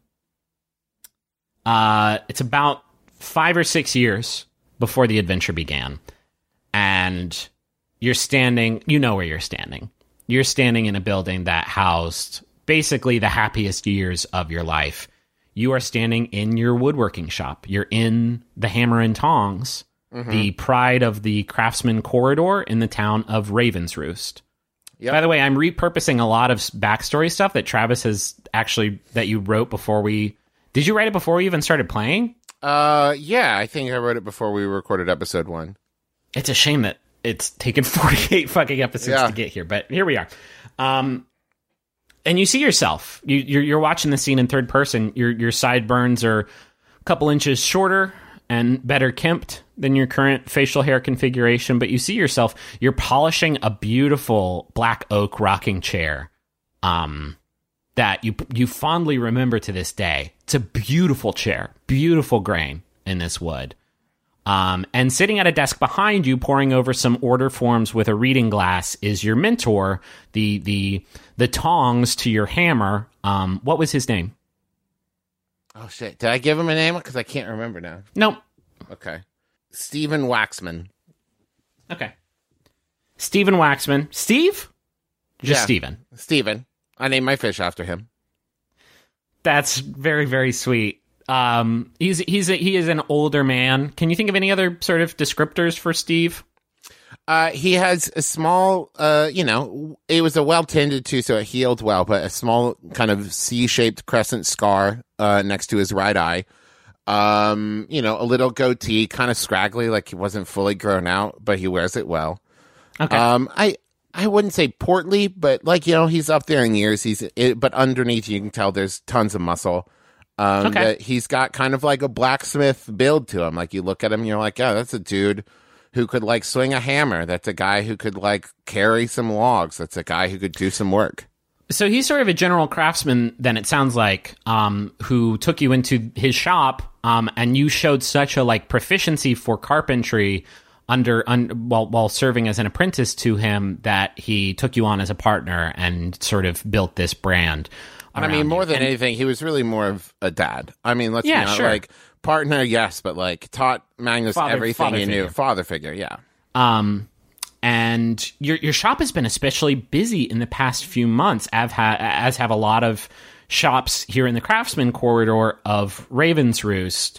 uh, it's about five or six years before the adventure began, and you're standing. You know where you're standing. You're standing in a building that housed basically the happiest years of your life. You are standing in your woodworking shop. You're in the Hammer and Tongs, mm-hmm. the pride of the craftsman corridor in the town of Raven's Roost. Yep. By the way, I'm repurposing a lot of backstory stuff that Travis has actually, that you wrote before we... Did you write it before we even started playing? Uh, yeah, I think I wrote it before we recorded episode one. It's a shame that it's taken forty-eight fucking episodes yeah. to get here, but here we are. Um... And you see yourself. You, you're, you're watching the scene in third person. Your your sideburns are couple inches shorter and better kempt than your current facial hair configuration, but you see yourself, you're polishing a beautiful black oak rocking chair um, that you you fondly remember to this day. It's a beautiful chair, beautiful grain in this wood. Um, and sitting at a desk behind you, poring over some order forms with a reading glass, is your mentor, the the the tongs to your hammer. Um, what was his name? Oh, shit. Did I give him a name? Because I can't remember now. Nope. Okay. Stephen Waxman. Okay. Stephen Waxman. Steve? Just Yeah. Stephen. Stephen. I named my fish after him. That's very, very sweet. Um, he's he's a, he is an older man. Can you think of any other sort of descriptors for Steve? Uh, he has a small, uh, you know, it was a well tended to, so it healed well, but a small kind of C-shaped crescent scar uh, next to his right eye. Um, you know, a little goatee, kind of scraggly, like he wasn't fully grown out, but he wears it well. Okay. Um, I I wouldn't say portly, but like, you know, he's up there in years. He's it, but underneath you can tell there's tons of muscle. Um, Okay. that he's got kind of like a blacksmith build to him. Like you look at him, and you're like, yeah, that's a dude who could like swing a hammer. That's a guy who could like carry some logs. That's a guy who could do some work. So he's sort of a general craftsman, then it sounds like, um, who took you into his shop, um, and you showed such a like proficiency for carpentry under un, while while serving as an apprentice to him that he took you on as a partner and sort of built this brand. I mean, around more you. than And- anything, he was really more of a dad. I mean, let's Yeah, be honest, sure. like partner, yes, but like taught Magnus Father- everything father he knew. figure. Father figure, yeah. Um, and your your shop has been especially busy in the past few months, as, ha- as have a lot of shops here in the Craftsman corridor of Raven's Roost,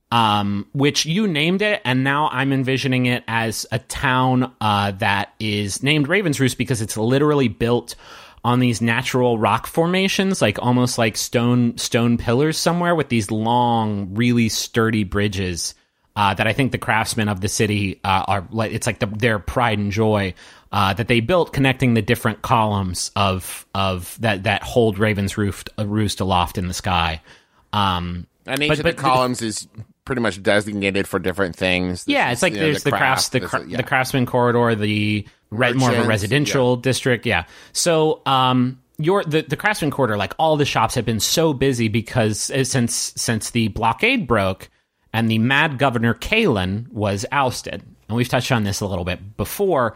um, which you named it, and now I'm envisioning it as a town uh, that is named Raven's Roost because it's literally built on these natural rock formations, like almost like stone stone pillars somewhere, with these long, really sturdy bridges. Uh, that I think the craftsmen of the city uh, are like, it's like the, their pride and joy uh, that they built, connecting the different columns of of that that hold Raven's roost, uh, roost aloft in the sky. Um, And each but- of but the columns is pretty much designated for different things. This yeah, is, it's like you know, there's the, crafts, the, this cra- is- yeah. the craftsman corridor, the re- more of a Merchants, residential district. Yeah, so um, your the the craftsman corridor, like all the shops have been so busy because uh, since since the blockade broke. And the mad governor Kalen was ousted, and we've touched on this a little bit before.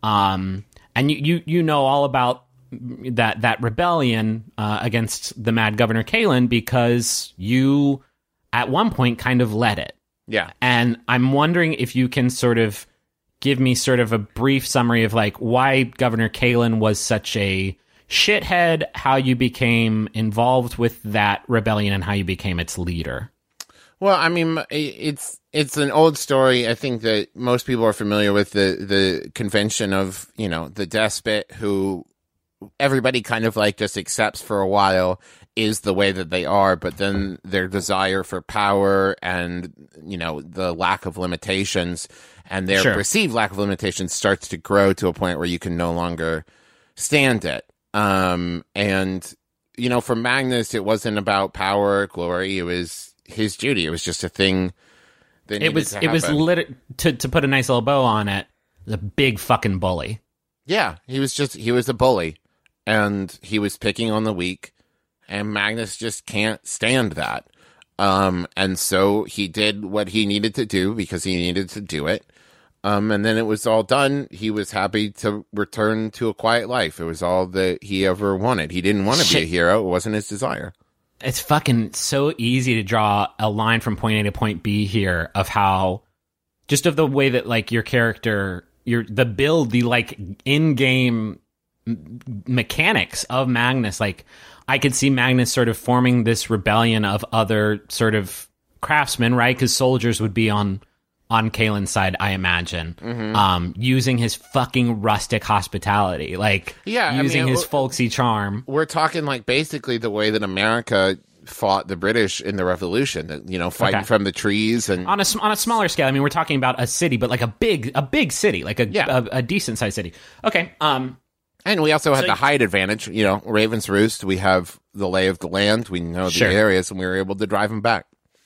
Um, and you, you you know all about that that rebellion uh, against the mad governor Kalen because you at one point kind of led it. Yeah. And I'm wondering if you can sort of give me sort of a brief summary of like why Governor Kalen was such a shithead, how you became involved with that rebellion, and how you became its leader. Well, I mean, it's it's an old story. I think that most people are familiar with the, the convention of, you know, the despot who everybody kind of like just accepts for a while is the way that they are, but then their desire for power and, you know, the lack of limitations and their Sure. perceived lack of limitations starts to grow to a point where you can no longer stand it. Um, and, you know, for Magnus, it wasn't about power, glory. It was his duty. It was just a thing that It needed was to it was happen. lit- to to put a nice little bow on it. The big fucking bully. Yeah, he was just he was a bully, and he was picking on the weak, and Magnus just can't stand that. Um, and so he did what he needed to do because he needed to do it. Um, and then it was all done. He was happy to return to a quiet life. It was all that he ever wanted. He didn't want to be a Shit. hero. It wasn't his desire. It's fucking so easy to draw a line from point A to point B here of how just of the way that like your character, your the build, the like in-game m- mechanics of Magnus. Like I could see Magnus sort of forming this rebellion of other sort of craftsmen, right? Because soldiers would be on on Kalen's side, I imagine, Mm-hmm. um, using his fucking rustic hospitality, like Yeah, I using mean, his it- folksy charm. We're talking like basically the way that America fought the British in the Revolution. that, You know, fighting Okay. from the trees and on a sm- on a smaller scale. I mean, we're talking about a city, but like a big a big city, like a Yeah. a, a decent sized city. Okay. Um. And we also had So the you- height advantage. You know, Raven's Roost, we have the lay of the land. We know the Sure. areas, and we were able to drive them back.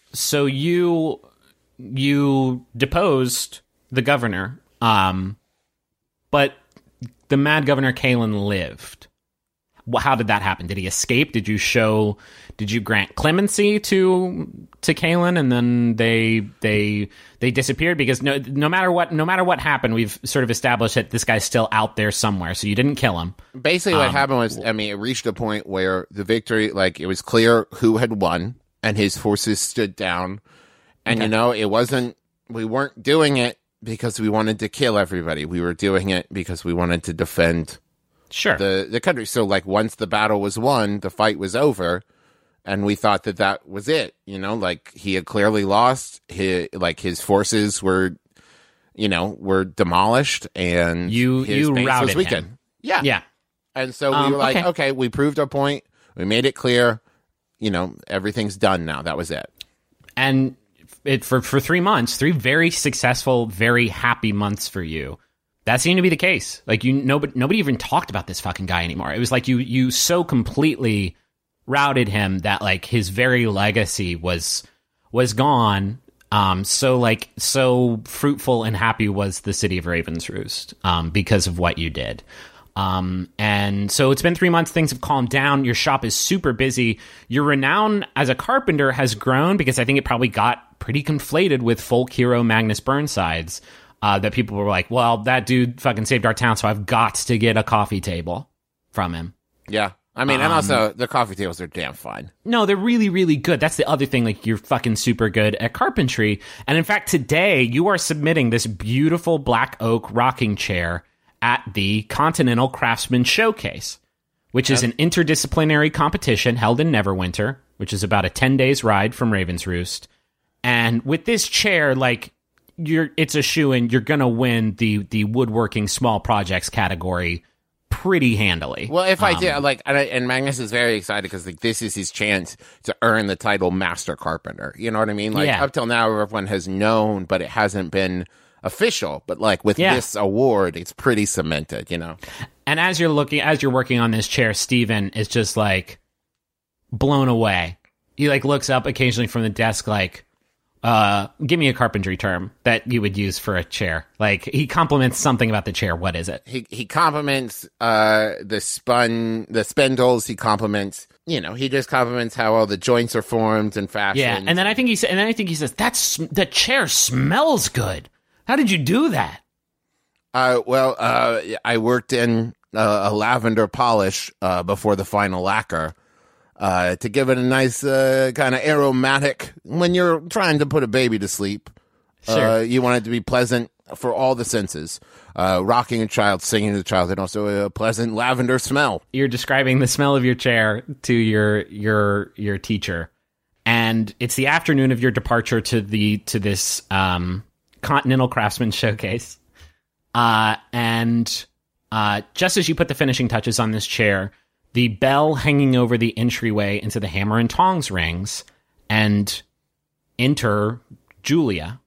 so you you deposed the governor, um, but the mad governor Kalen lived. How did that happen? Did he escape? Did you show? Did you grant clemency to to Kalen, and then they they they disappeared? Because no no matter what no matter what happened, we've sort of established that this guy's still out there somewhere. So you didn't kill him. Basically, what Um, happened was, I mean, it reached a point where the victory, like, it was clear who had won, and his forces stood down. And, you know, it wasn't, we weren't doing it because we wanted to kill everybody. We were doing it because we wanted to defend Sure. the, the country. So, like, once the battle was won, the fight was over, and we thought that that was it. You know, like, he had clearly lost. His, like, his forces were, you know, were demolished, and You- his you base routed was weakened. him. Yeah. yeah. And so we Um, were like, okay. okay, we proved our point. We made it clear. You know, everything's done now. That was it. And it for for three months, three very successful, very happy months for you. That seemed to be the case. Like you, nobody, nobody even talked about this fucking guy anymore. It was like you, you so completely routed him that like his very legacy was was gone. Um, so like so fruitful and happy was the city of Ravensroost um, because of what you did. Um, and so it's been three months. Things have calmed down. Your shop is super busy. Your renown as a carpenter has grown because I think it probably got pretty conflated with folk hero Magnus Burnsides. Uh, that people were like, well, that dude fucking saved our town, so I've got to get a coffee table from him. Yeah. I mean, Um, and also the coffee tables are damn fine. No, they're really, really good. That's the other thing. Like, you're fucking super good at carpentry. And in fact, today you are submitting this beautiful black oak rocking chair at the Continental Craftsman Showcase, which is an interdisciplinary competition held in Neverwinter, which is about a ten days ride from Ravensroost. And with this chair, like, you're, it's a shoo-in. You're gonna win the the woodworking small projects category pretty handily. Well, if I Um, did, like, and, I, and Magnus is very excited because, like, this is his chance to earn the title Master Carpenter. You know what I mean? Like, Yeah. up till now, everyone has known, but it hasn't been official. But, like, with Yeah. this award, it's pretty cemented, you know? And as you're looking, as you're working on this chair, Steven is just like blown away. He like looks up occasionally from the desk, like, uh, give me a carpentry term that you would use for a chair. Like he compliments something about the chair. What is it? He he compliments uh the spun the spindles. He compliments, you know, he just compliments how all the joints are formed and fashioned. Yeah. And then I think he said, and then I think he says, that's, the chair smells good. How did you do that? Uh, well, uh, I worked in uh, a lavender polish uh, before the final lacquer uh, to give it a nice uh, kind of aromatic. When you're trying to put a baby to sleep, Sure. uh, you want it to be pleasant for all the senses. Uh, rocking a child, singing to the child, and also a pleasant lavender smell. You're describing the smell of your chair to your your your teacher, and it's the afternoon of your departure to the to this um, Continental Craftsman Showcase, uh, and uh, just as you put the finishing touches on this chair, the bell hanging over the entryway into the Hammer and Tongs rings, and enter Julia.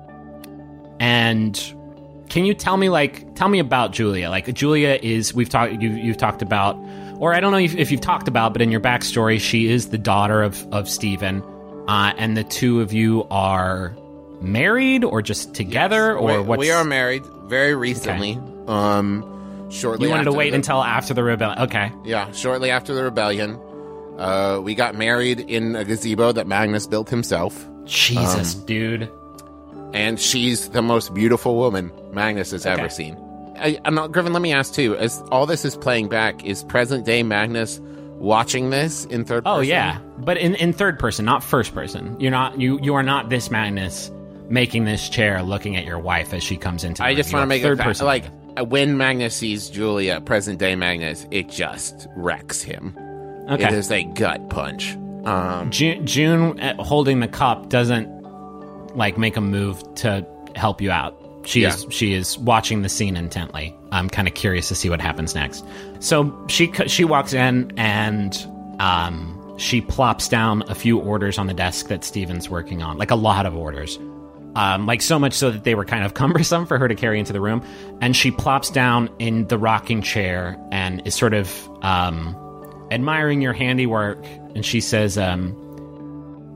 And can you tell me, like, tell me about Julia? Like, Julia is, we've talked, you, you've talked about, or I don't know if, if you've talked about, but in your backstory, she is the daughter of, of Stephen, uh, and the two of you are married or just together, or we, what's... we are married very recently. Um, shortly, You wanted to after wait the- until after the rebellion. Okay. Yeah, shortly after the rebellion, uh, we got married in a gazebo that Magnus built himself. Jesus, Um, dude. And she's the most beautiful woman Magnus has Okay. ever seen. I, I'm not, Griffin, let me ask too, as all this is playing back, is present day Magnus watching this in third person? Oh, yeah. But in, in third person, not first person. You're not, you, you are not this Magnus making this chair looking at your wife as she comes into the I room. just You want are to make third it fa- person. like when Magnus sees Julia, present day Magnus, it just wrecks him. Okay. It is a gut punch. Um, June, June uh, holding the cup doesn't like make a move to help you out. She is Yeah. she is watching the scene intently. I'm kind of curious to see what happens next. So she c- she walks in and um, she plops down a few orders on the desk that Steven's working on, like a lot of orders. Um, like so much so that they were kind of cumbersome for her to carry into the room. And she plops down in the rocking chair and is sort of um, admiring your handiwork. And she says, um,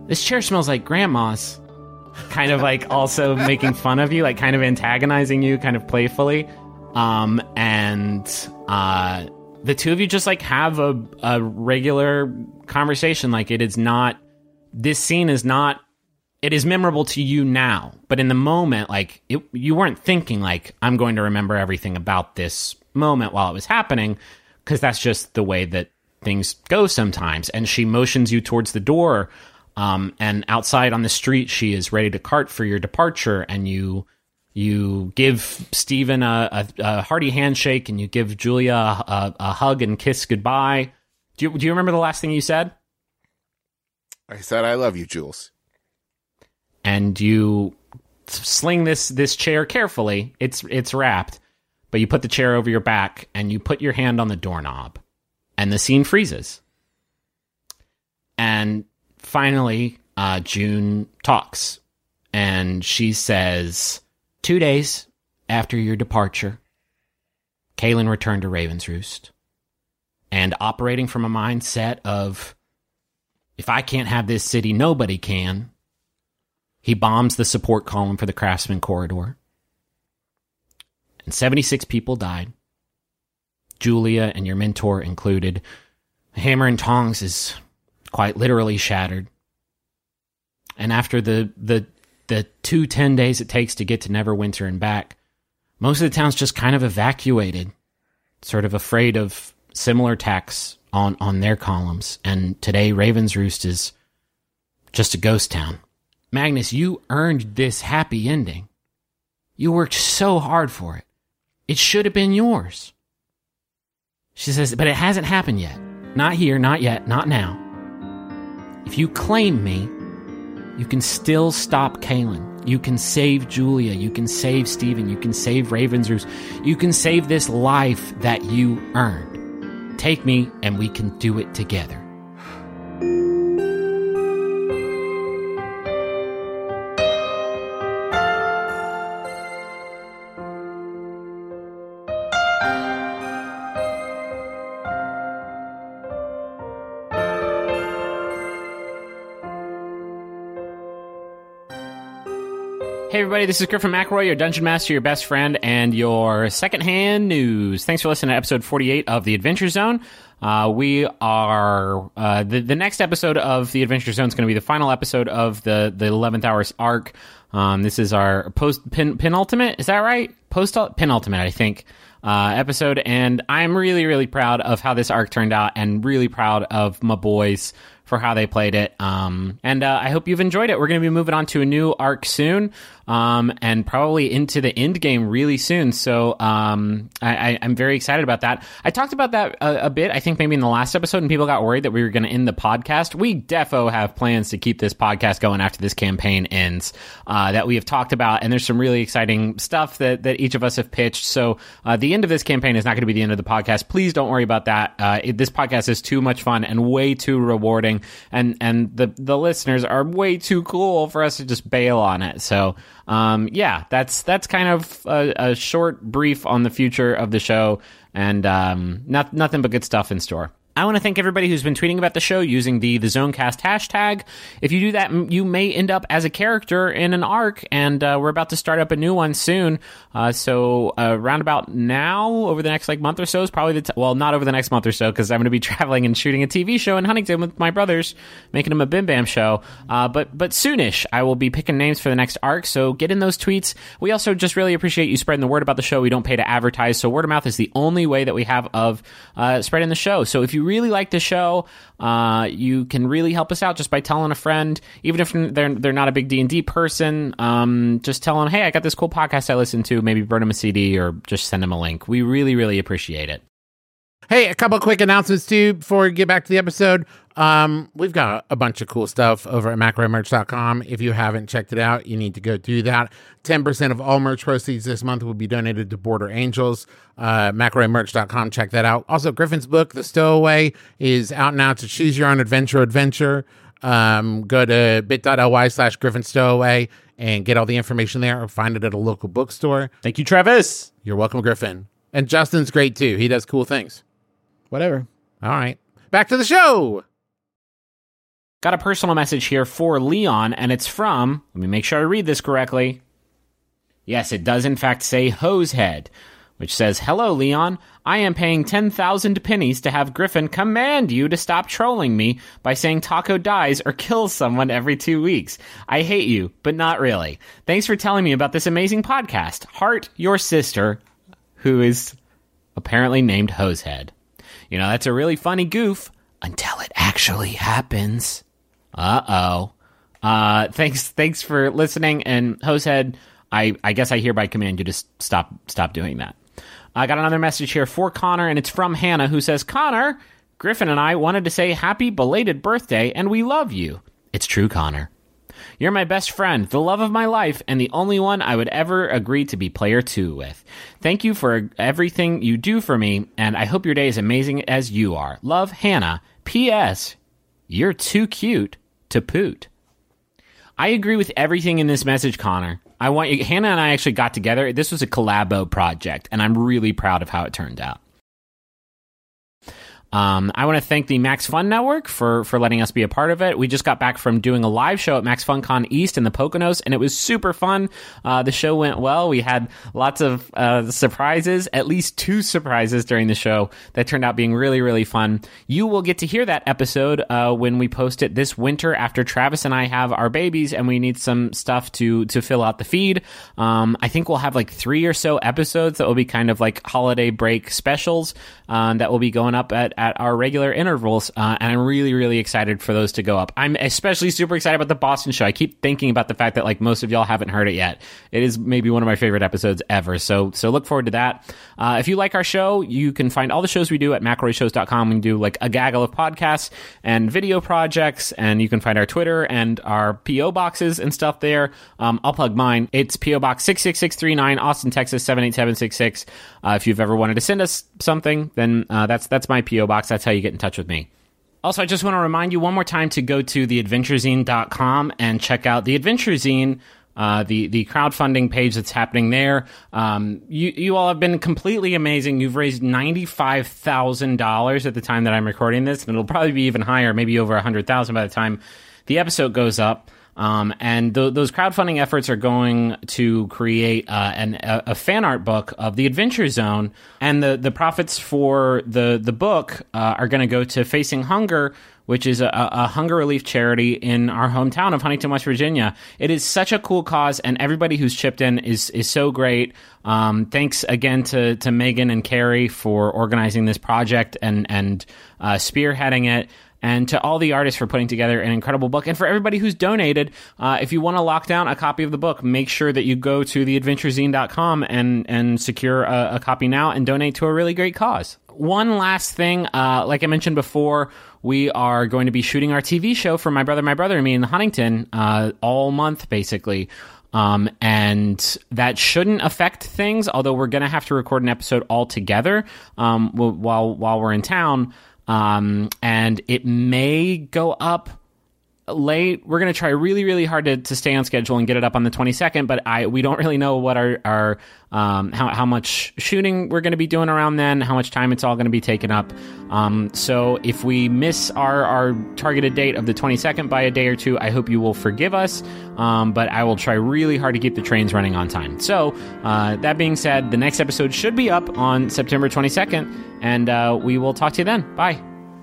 this chair smells like grandma's. Kind of like also making fun of you, like kind of antagonizing you, kind of playfully. Um, and uh, the two of you just like have a, a regular conversation. Like it is not, this scene is not, it is memorable to you now. But in the moment, like it, you weren't thinking like, I'm going to remember everything about this moment while it was happening, because that's just the way that things go sometimes. And she motions you towards the door. Um, and outside on the street, she is ready to cart for your departure, and you you give Stephen a, a, a hearty handshake, and you give Julia a, a hug and kiss goodbye. Do you, do you remember the last thing you said? I said, I love you, Jules. And you sling this this chair carefully. It's it's wrapped, but you put the chair over your back, and you put your hand on the doorknob, and the scene freezes. And finally, uh, June talks, and she says, two days after your departure, Kaelin returned to Raven's Roost, and operating from a mindset of, if I can't have this city, nobody can, he bombs the support column for the Craftsman Corridor, and seventy-six people died, Julia and your mentor included. Hammer and Tongs is quite literally shattered. And after the the the two ten days it takes to get to Neverwinter and back, most of the town's just kind of evacuated, sort of afraid of similar attacks on, on their columns. And today Raven's Roost is just a ghost town. Magnus, you earned this happy ending. You worked so hard for it. It should have been yours. She says, but it hasn't happened yet. Not here, not yet, not now. If you claim me, you can still stop Kaelin. You can save Julia. You can save Stephen. You can save Raven's Roost. You can save this life that you earned. Take me, and we can do it together. Hey everybody, this is Griffin McElroy, your Dungeon Master, your best friend, and your secondhand news. Thanks for listening to episode forty-eight of The Adventure Zone. Uh, we are, uh, the, the next episode of The Adventure Zone is going to be the final episode of the, the eleventh Hours arc. Um, this is our post pen, penultimate, is that right? Post penultimate, I think, uh, episode, and I'm really, really proud of how this arc turned out, and really proud of my boys for how they played it. Um, and uh, I hope you've enjoyed it. We're going to be moving on to a new arc soon, um, and probably into the end game really soon. So um, I, I, I'm very excited about that. I talked about that a, a bit, I think maybe in the last episode, and people got worried that we were going to end the podcast. We defo have plans to keep this podcast going after this campaign ends, uh, that we have talked about, and there's some really exciting stuff that, that each of us have pitched. So uh, the end of this campaign is not going to be the end of the podcast. Please don't worry about that. Uh, it, this podcast is too much fun and way too rewarding. And and the the listeners are way too cool for us to just bail on it. So um, yeah, that's that's kind of a, a short brief on the future of the show, and um, not, nothing but good stuff in store. I want to thank everybody who's been tweeting about the show using the, the Zonecast hashtag. If you do that, you may end up as a character in an arc, and uh, we're about to start up a new one soon. Uh, so uh, round about now, over the next like month or so, is probably the t- well, not over the next month or so, because I'm going to be traveling and shooting a T V show in Huntington with my brothers, making them a Bim Bam show. Uh, but but soonish, I will be picking names for the next arc. So get in those tweets. We also just really appreciate you spreading the word about the show. We don't pay to advertise, so word of mouth is the only way that we have of uh, spreading the show. So if you really like the show, uh, you can really help us out just by telling a friend, even if they're they're not a big D and D person. Um, just tell them, hey, I got this cool podcast I listen to. Maybe burn them a C D or just send them a link. We really, really appreciate it. Hey, a couple quick announcements too before we get back to the episode. Um, we've got a bunch of cool stuff over at macro merch dot com. If you haven't checked it out, you need to go do that. ten percent of all merch proceeds this month will be donated to Border Angels. Uh, macro merch dot com, check that out. Also, Griffin's book, The Stowaway, is out now to choose your own adventure adventure. Um, go to bit.ly slash Griffin Stowaway and get all the information there, or find it at a local bookstore. Thank you, Travis. You're welcome, Griffin. And Justin's great too. He does cool things. Whatever. All right. Back to the show. Got a personal message here for Leon, and it's from, let me make sure I read this correctly. Yes, it does in fact say Hosehead, which says, "Hello, Leon. I am paying ten thousand pennies to have Griffin command you to stop trolling me by saying Taco dies or kills someone every two weeks. I hate you, but not really. Thanks for telling me about this amazing podcast. Heart, your sister," who is apparently named Hosehead. You know, that's a really funny goof until it actually happens. Uh-oh. Uh, thanks, thanks for listening, and Hosehead, I, I guess I hereby command you to s- stop, stop doing that. I got another message here for Connor, and it's from Hannah, who says, "Connor, Griffin and I wanted to say happy belated birthday, and we love you." It's true, Connor. "You're my best friend, the love of my life, and the only one I would ever agree to be player two with. Thank you for everything you do for me, and I hope your day is amazing as you are. Love, Hannah. P S. You're too cute to poot." I agree with everything in this message, Connor. I want you, Hannah and I actually got together. This was a collabo project, and I'm really proud of how it turned out. Um, I want to thank the Max Fun Network for, for letting us be a part of it. We just got back from doing a live show at Max Fun Con East in the Poconos, and it was super fun. Uh, the show went well. We had lots of uh, surprises, at least two surprises during the show that turned out being really, really fun. You will get to hear that episode uh, when we post it this winter after Travis and I have our babies, and we need some stuff to, to fill out the feed. Um, I think we'll have like three or so episodes that will be kind of like holiday break specials um, that will be going up at at our regular intervals, uh, and I'm really, really excited for those to go up. I'm especially super excited about the Boston show. I keep thinking about the fact that like most of y'all haven't heard it yet. It is maybe one of my favorite episodes ever, so so look forward to that. Uh, if you like our show, you can find all the shows we do at mcelroy shows dot com. We do like a gaggle of podcasts and video projects, and you can find our Twitter and our P O boxes and stuff there. Um, I'll plug mine. It's P O Box six six six three nine, Austin, Texas seven eight seven six six. Uh, if you've ever wanted to send us something, then uh, that's that's my P O box. That's how you get in touch with me. Also, I just want to remind you one more time to go to the adventure zine dot com and check out the Adventure Zine, uh, the the crowdfunding page that's happening there. Um, you you all have been completely amazing. You've raised ninety-five thousand dollars at the time that I'm recording this, and it'll probably be even higher, maybe over one hundred thousand dollars by the time the episode goes up. Um, and th- those crowdfunding efforts are going to create uh, an, a, a fan art book of the Adventure Zone, and the, the profits for the the book uh, are going to go to Facing Hunger, which is a, a hunger relief charity in our hometown of Huntington, West Virginia. It is such a cool cause, and everybody who's chipped in is is so great. Um, thanks again to to Megan and Carrie for organizing this project and and uh, spearheading it. And to all the artists for putting together an incredible book. And for everybody who's donated, uh, if you want to lock down a copy of the book, make sure that you go to the adventure zine dot com and, and secure a, a copy now and donate to a really great cause. One last thing, uh, like I mentioned before, we are going to be shooting our T V show for My Brother, My Brother and Me in Huntington uh, all month, basically. Um, and that shouldn't affect things, although we're going to have to record an episode all together um, while while we're in town. Um, and it may go up late. We're going to try really, really hard to, to stay on schedule and get it up on the twenty-second, but I, we don't really know what our, our, um, how, how much shooting we're going to be doing around then, how much time it's all going to be taken up. Um, so if we miss our, our targeted date of the twenty-second by a day or two, I hope you will forgive us. Um, but I will try really hard to keep the trains running on time. So, uh, that being said, the next episode should be up on September twenty-second, and, uh, we will talk to you then. Bye.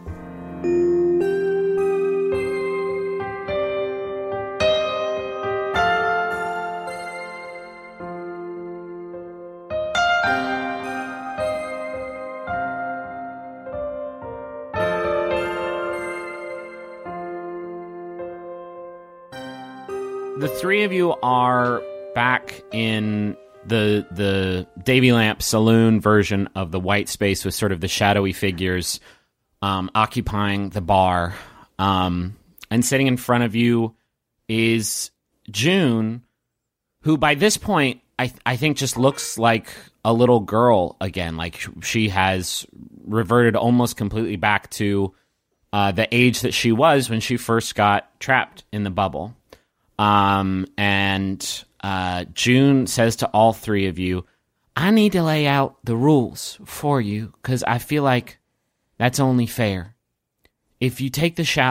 The three of you are back in the the Davy Lamp Saloon version of the white space with sort of the shadowy figures um, occupying the bar. Um, and sitting in front of you is June, who by this point, I, th- I think just looks like a little girl again. Like she has reverted almost completely back to uh, the age that she was when she first got trapped in the bubble. Um, and, uh, June says to all three of you, I need to lay out the rules for you because I feel like that's only fair. If you take the shot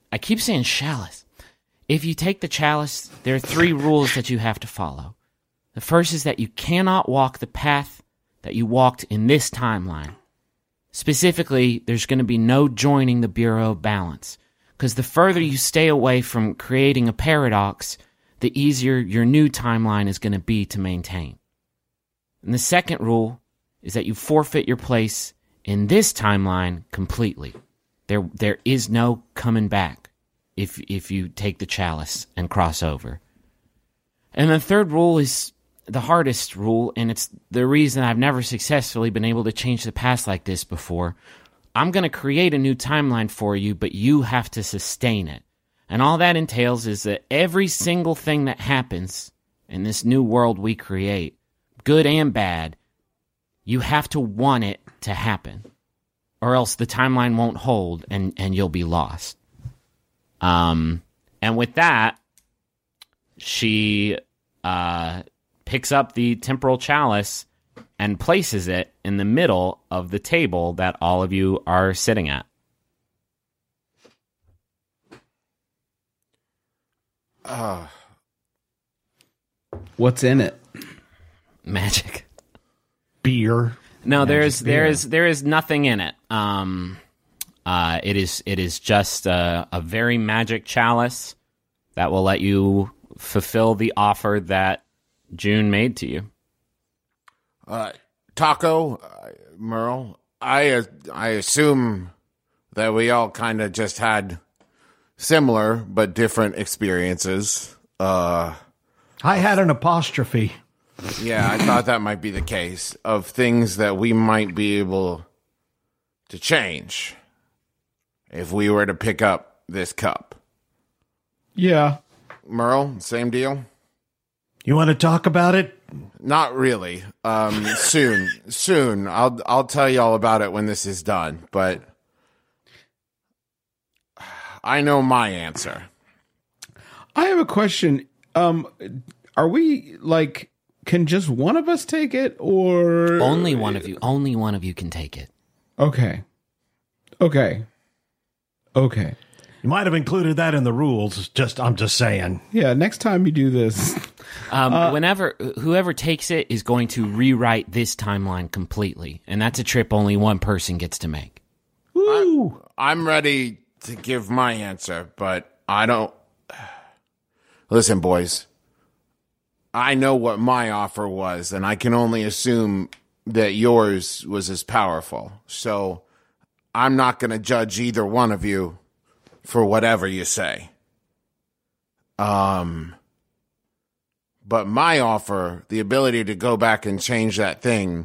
I keep saying chalice. If you take the chalice, there are three rules that you have to follow. The first is that you cannot walk the path that you walked in this timeline. Specifically, there's going to be no joining the Bureau of Balance, because the further you stay away from creating a paradox, the easier your new timeline is going to be to maintain. And the second rule is that you forfeit your place in this timeline completely. There, there is no coming back if if you take the chalice and cross over. And the third rule is the hardest rule, and it's the reason I've never successfully been able to change the past like this before. I'm going to create a new timeline for you, but you have to sustain it. And all that entails is that every single thing that happens in this new world we create, good and bad, you have to want it to happen, or else the timeline won't hold and, and you'll be lost. Um, and with that, she uh, picks up the temporal chalice and places it in the middle of the table that all of you are sitting at. Uh, What's in it? Magic. Beer. No, there's beer. there is there is nothing in it. Um, uh, it is it is just a, a very magic chalice that will let you fulfill the offer that June made to you. uh, Taco, uh, Merle, I uh, I assume that we all kind of just had similar but different experiences. Uh, I had an apostrophe. yeah, I thought that might be the case of things that we might be able to change if we were to pick up this cup. Yeah. Merle, same deal? You want to talk about it? Not really. Um, soon, soon. I'll I'll tell you all about it when this is done. But I know my answer. I have a question. Um, are we like? Can just one of us take it, or Only one of you. Only one of you can take it. Okay. Okay. Okay. You might have included that in the rules. Just, I'm just saying. Yeah. Next time you do this, Um, whenever whoever takes it is going to rewrite this timeline completely, and that's a trip only one person gets to make. Woo! I'm ready to give my answer, but I don't. Listen, boys. I know what my offer was, and I can only assume that yours was as powerful. So I'm not going to judge either one of you for whatever you say. Um, but my offer, the ability to go back and change that thing,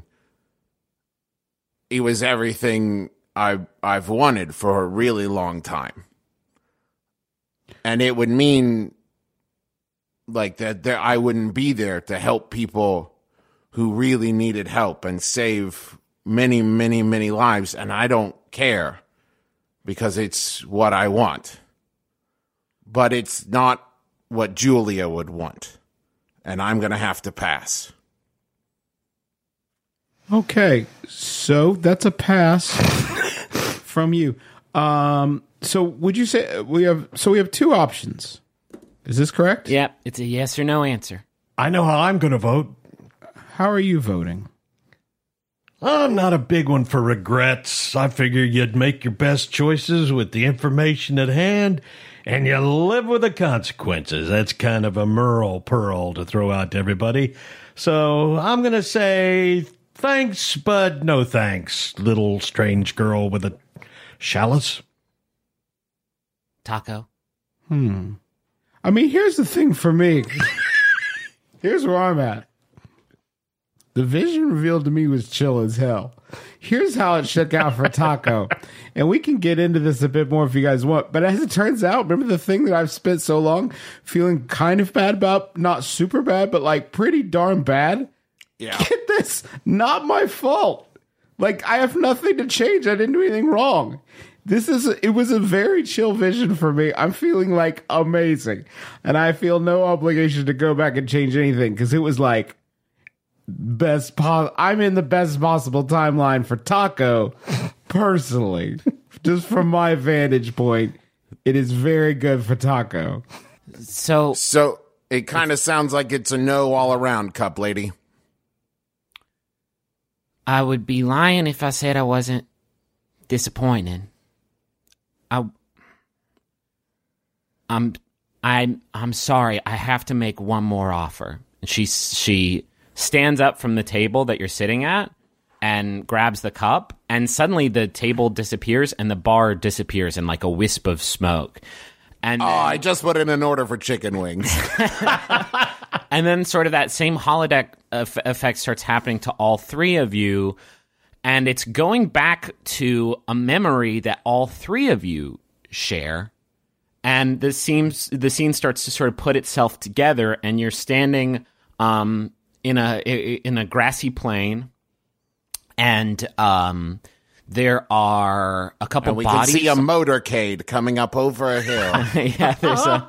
it was everything I I've wanted for a really long time. And it would mean like that there I wouldn't be there to help people who really needed help and save many, many, many lives, and I don't care because it's what I want. But it's not what Julia would want, and I'm going to have to pass. okay. So that's a pass from you. Um. So would you say we have? So we have two options. Is this correct? Yep, it's a yes or no answer. I know how I'm going to vote. How are you voting? I'm not a big one for regrets. I figure you'd make your best choices with the information at hand, and you live with the consequences. That's kind of a Merle pearl to throw out to everybody. So I'm going to say thanks, but no thanks, little strange girl with a chalice. Taco. Hmm. I mean, here's the thing for me. Here's where I'm at. The vision revealed to me was chill as hell. Here's how it shook out for Taco. And we can get into this a bit more if you guys want. But as it turns out, remember the thing that I've spent so long feeling kind of bad about? Not super bad, but like pretty darn bad? Yeah. Get this. Not my fault. Like, I have nothing to change. I didn't do anything wrong. This is, it was a very chill vision for me. I'm feeling like amazing. And I feel no obligation to go back and change anything because it was like best, po- I'm in the best possible timeline for Taco personally, just from my vantage point. It is very good for taco. So, So it kind of sounds like it's a no all around, Cup Lady. I would be lying if I said I wasn't disappointed. I, I'm, I'm, I'm sorry. I have to make one more offer. And she, she stands up from the table that you're sitting at and grabs the cup. And suddenly the table disappears and the bar disappears in like a wisp of smoke. And Oh, then, I just put in an order for chicken wings. and then sort of that same holodeck eff- effect starts happening to all three of you. And it's going back to a memory that all three of you share. And the seems the scene starts to sort of put itself together, and you're standing um, in a in a grassy plain, and um, there are a couple And we bodies. can see a motorcade coming up over a hill. Yeah, there's a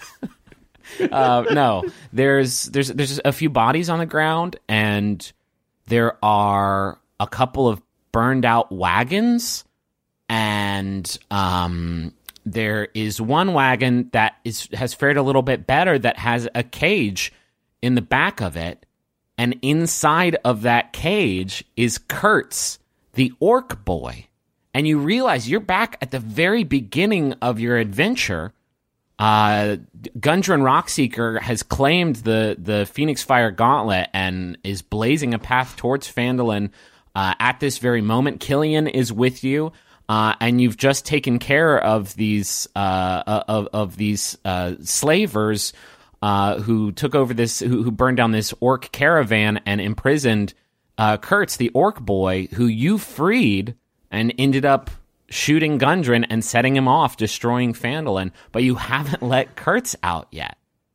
uh, no. There's there's there's a few bodies on the ground, and there are a couple of burned out wagons, and um, there is one wagon that is has fared a little bit better that has a cage in the back of it, and inside of that cage is Kurtz, the orc boy. And you realize you're back at the very beginning of your adventure. Uh, Gundren Rockseeker has claimed the, the Phoenix Fire Gauntlet and is blazing a path towards Phandalin uh, at this very moment. Killian is with you, uh, and you've just taken care of these uh, of of these uh, slavers uh, who took over this, who, who burned down this orc caravan and imprisoned uh, Kurtz, the orc boy, who you freed and ended up shooting Gundren and setting him off, destroying Phandalin, but you haven't let Kurtz out yet.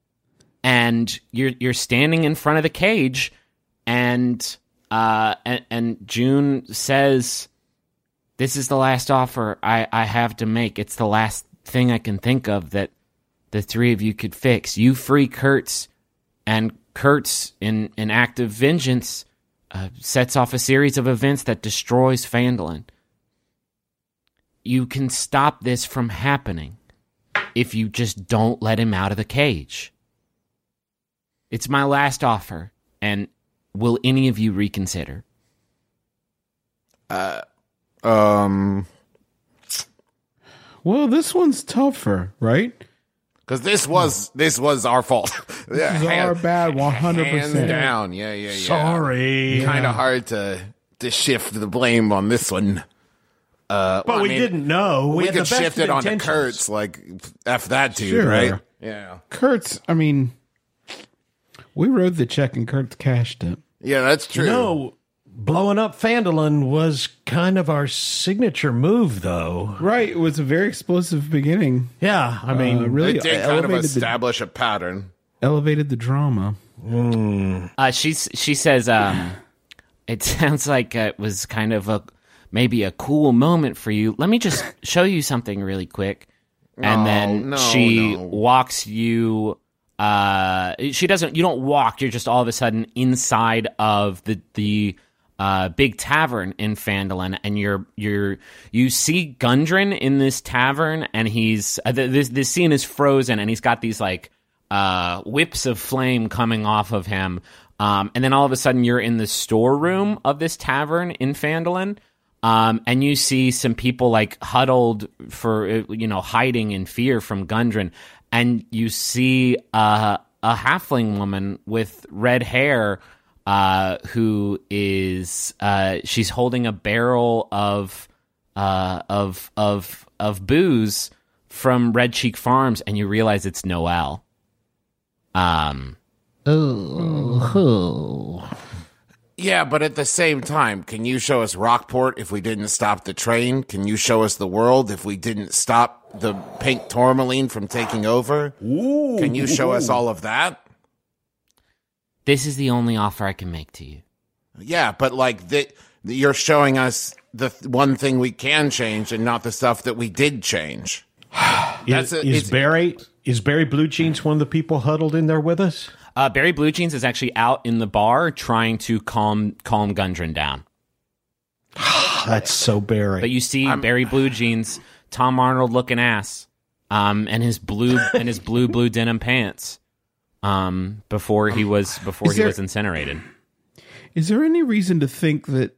And you're you're standing in front of the cage, and uh and, and June says, "This is the last offer I, I have to make. It's the last thing I can think of that the three of you could fix. You free Kurtz, and Kurtz, in an act of vengeance, uh, sets off a series of events that destroys Phandalin. You can stop this from happening if you just don't let him out of the cage. It's my last offer, and will any of you reconsider?" Um, Well, this one's tougher, right? because this was this was our fault. This is our bad, one hundred Hands percent. down. Yeah, yeah, yeah. Sorry. Kind of hard to to shift the blame on this one. Uh, But I we mean, didn't know. We, We had could the best shift it onto intentions. Kurtz, like f that dude, Sure. right? Yeah, Kurtz, I mean, we wrote the check and Kurtz cashed it. yeah, that's true. No, blowing up Phandalin was kind of our signature move, though. Right. It was a very explosive beginning. Yeah, I mean, Uh, really it did kind of elevated the, establish a pattern. elevated the drama. Uh, she's, she says, um, "It sounds like uh, it was kind of a maybe a cool moment for you. Let me just show you something really quick." And No, then no, she no. walks you. Uh, she doesn't. You don't walk. You're just all of a sudden inside of the the uh, big tavern in Phandalin, and you're you're you see Gundren in this tavern, and he's uh, th- this this scene is frozen, and he's got these like uh, whips of flame coming off of him, um, and then all of a sudden you're in the storeroom of this tavern in Phandalin. Um, and you see some people like huddled for, you know, hiding in fear from Gundren. And you see uh, a halfling woman with red hair uh, who is, uh, she's holding a barrel of, uh, of, of, of booze from Red Cheek Farms. And you realize it's Noelle. Um, Yeah, but at the same time, can you show us Rockport if we didn't stop the train? Can you show us the world if we didn't stop the pink tourmaline from taking over? ooh, Can you show us all of that? this is the only offer I can make to you. Yeah, but like the, you're showing us the th- one thing we can change and not the stuff that we did change. Is, a- is it's- Barry is Barry Blue Jeans one of the people huddled in there with us? Uh, Barry Blue Jeans is actually out in the bar trying to calm calm Gundren down. That's so Barry. But you see Barry Blue Jeans, Tom Arnold looking ass, um, and his blue and his blue blue denim pants, um, before he was before Is he there- was incinerated. Is there any reason to think that?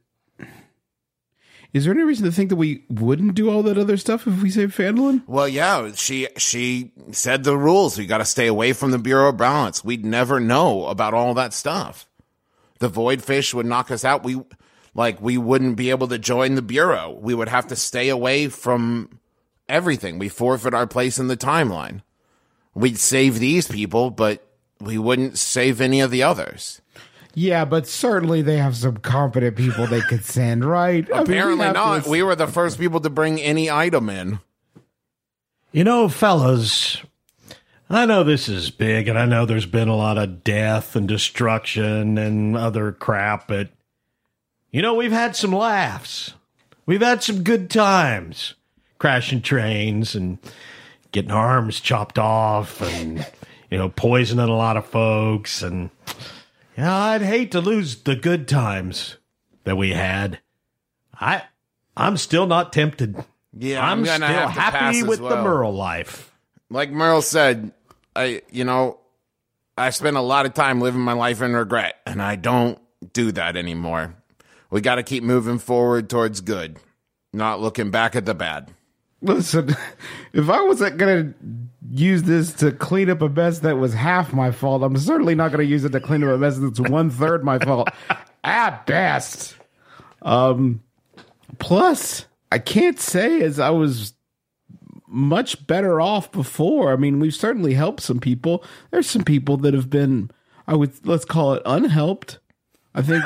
Is there any reason to think that we wouldn't do all that other stuff if we saved Phandalin? Well, yeah, she she said the rules. We got to stay away from the Bureau of Balance. We'd never know about all that stuff. The Void Fish would knock us out. We like we wouldn't be able to join the Bureau. We would have to stay away from everything. We forfeit our place in the timeline. We'd save these people, but we wouldn't save any of the others. Yeah, but certainly they have some competent people they could send, right? I mean, we Apparently have not. this- We were the first people to bring any item in. You know, fellas, I know this is big, and I know there's been a lot of death and destruction and other crap, but, you know, we've had some laughs. We've had some good times. Crashing trains and getting arms chopped off and, you know, poisoning a lot of folks. And, yeah, I'd hate to lose the good times that we had. I, I'm still not tempted. Yeah, I'm, I'm still gonna have to pass happy as with the well. Merle life. Like Merle said, I you know, I spent a lot of time living my life in regret, and I don't do that anymore. We got to keep moving forward towards good, not looking back at the bad. Listen, if I wasn't going to use this to clean up a mess that was half my fault, I'm certainly not going to use it to clean up a mess that's one third my fault at best. Um, plus, I can't say as I was much better off before. I mean, we've certainly helped some people. There's some people that have been, I would, let's call it unhelped. I think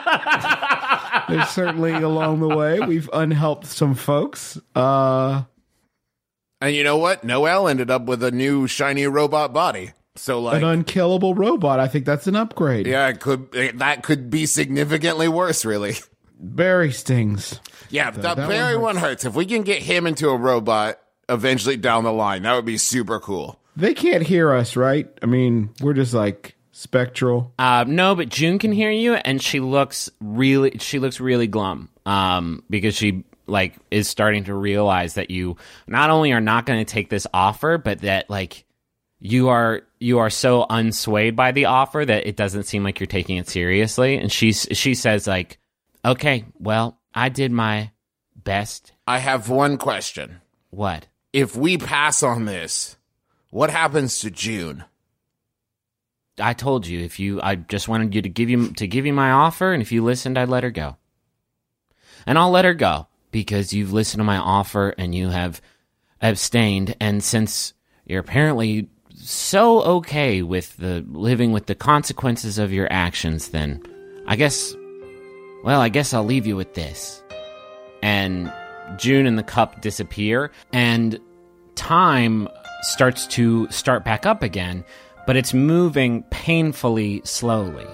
there's certainly along the way we've unhelped some folks. Uh, And you know what? Noelle ended up with a new shiny robot body. So like, an unkillable robot. I think that's an upgrade. yeah, it could that could be significantly worse, really. Berry stings. Yeah, the that one Barry hurts. one hurts. If we can get him into a robot eventually down the line, that would be super cool. They can't hear us, right? I mean, we're just like spectral. Uh, no, but June can hear you, and she looks really she looks really glum. Um, because she like is starting to realize that you not only are not going to take this offer, but that like you are you are so unswayed by the offer that it doesn't seem like you're taking it seriously. And she's she says like, okay, well, I did my best. I have one question. What? If we pass on this, what happens to June? I told you if you I just wanted you to give you to give you my offer, and if you listened, I'd let her go. And I'll let her go because you've listened to my offer and you have abstained. And since you're apparently so okay with the living with the consequences of your actions, then I guess, well, I guess I'll leave you with this. And June and the cup disappear, and time starts to start back up again, but it's moving painfully slowly.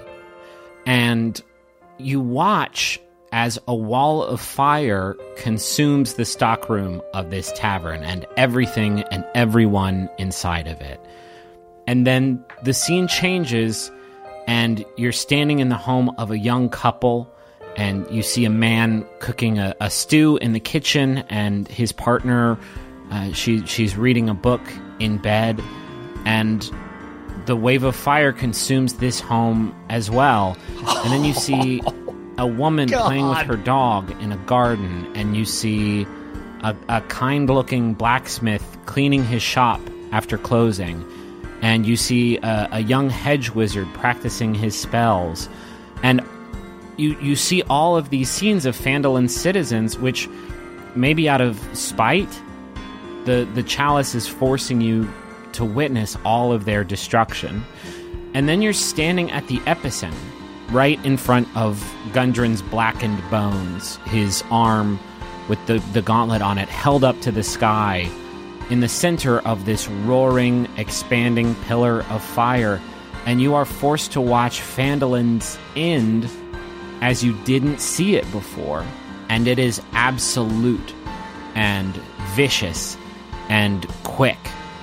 And you watch as a wall of fire consumes the stockroom of this tavern and everything and everyone inside of it. And then the scene changes, and you're standing in the home of a young couple, and you see a man cooking a, a stew in the kitchen, and his partner, uh, she she's reading a book in bed, and the wave of fire consumes this home as well. And then you see a woman playing with her dog in a garden, and you see a, a kind-looking blacksmith cleaning his shop after closing, and you see a, a young hedge wizard practicing his spells, and you you see all of these scenes of Phandalin's citizens, which maybe out of spite, the the chalice is forcing you to witness all of their destruction. And then you're standing at the epicenter, right in front of Gundren's blackened bones, his arm with the, the gauntlet on it held up to the sky, in the center of this roaring, expanding pillar of fire. And you are forced to watch Phandalin's end as you didn't see it before. And it is absolute and vicious and quick,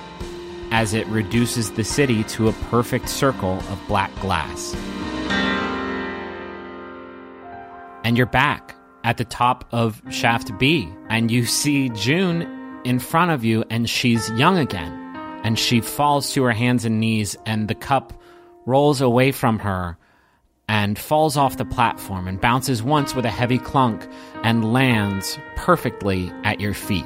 as it reduces the city to a perfect circle of black glass. And you're back at the top of Shaft B, and you see June in front of you, and she's young again. And she falls to her hands and knees, and the cup rolls away from her and falls off the platform and bounces once with a heavy clunk and lands perfectly at your feet.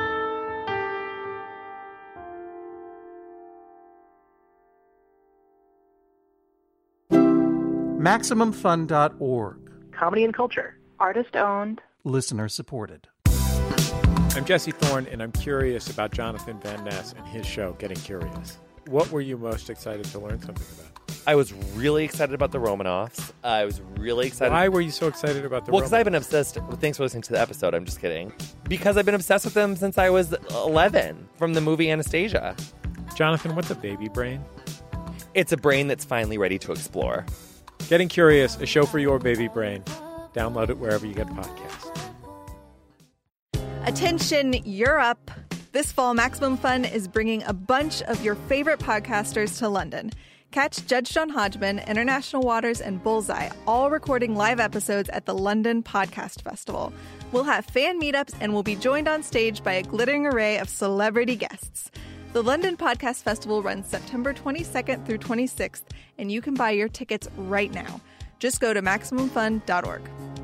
Maximum Fun dot org. Comedy and culture. Artist owned. Listener supported. I'm Jesse Thorne, and I'm curious about Jonathan Van Ness and his show, Getting Curious. What were you most excited to learn something about? I was really excited about the Romanoffs. I was really excited. Why were you so excited about the Well, Romanoffs? because I've been obsessed. Well, thanks for listening to the episode. I'm just kidding. Because I've been obsessed with them since I was eleven from the movie Anastasia. Jonathan, what's a baby brain? It's a brain that's finally ready to explore. Getting Curious, a show for your baby brain. Download it wherever you get podcasts. Attention, you're up. This fall, Maximum Fun is bringing a bunch of your favorite podcasters to London. Catch Judge John Hodgman, International Waters, and Bullseye all recording live episodes at the London Podcast Festival. We'll have fan meetups and we'll be joined on stage by a glittering array of celebrity guests. The London Podcast Festival runs September twenty-second through twenty-sixth, and you can buy your tickets right now. Just go to Maximum Fun dot org.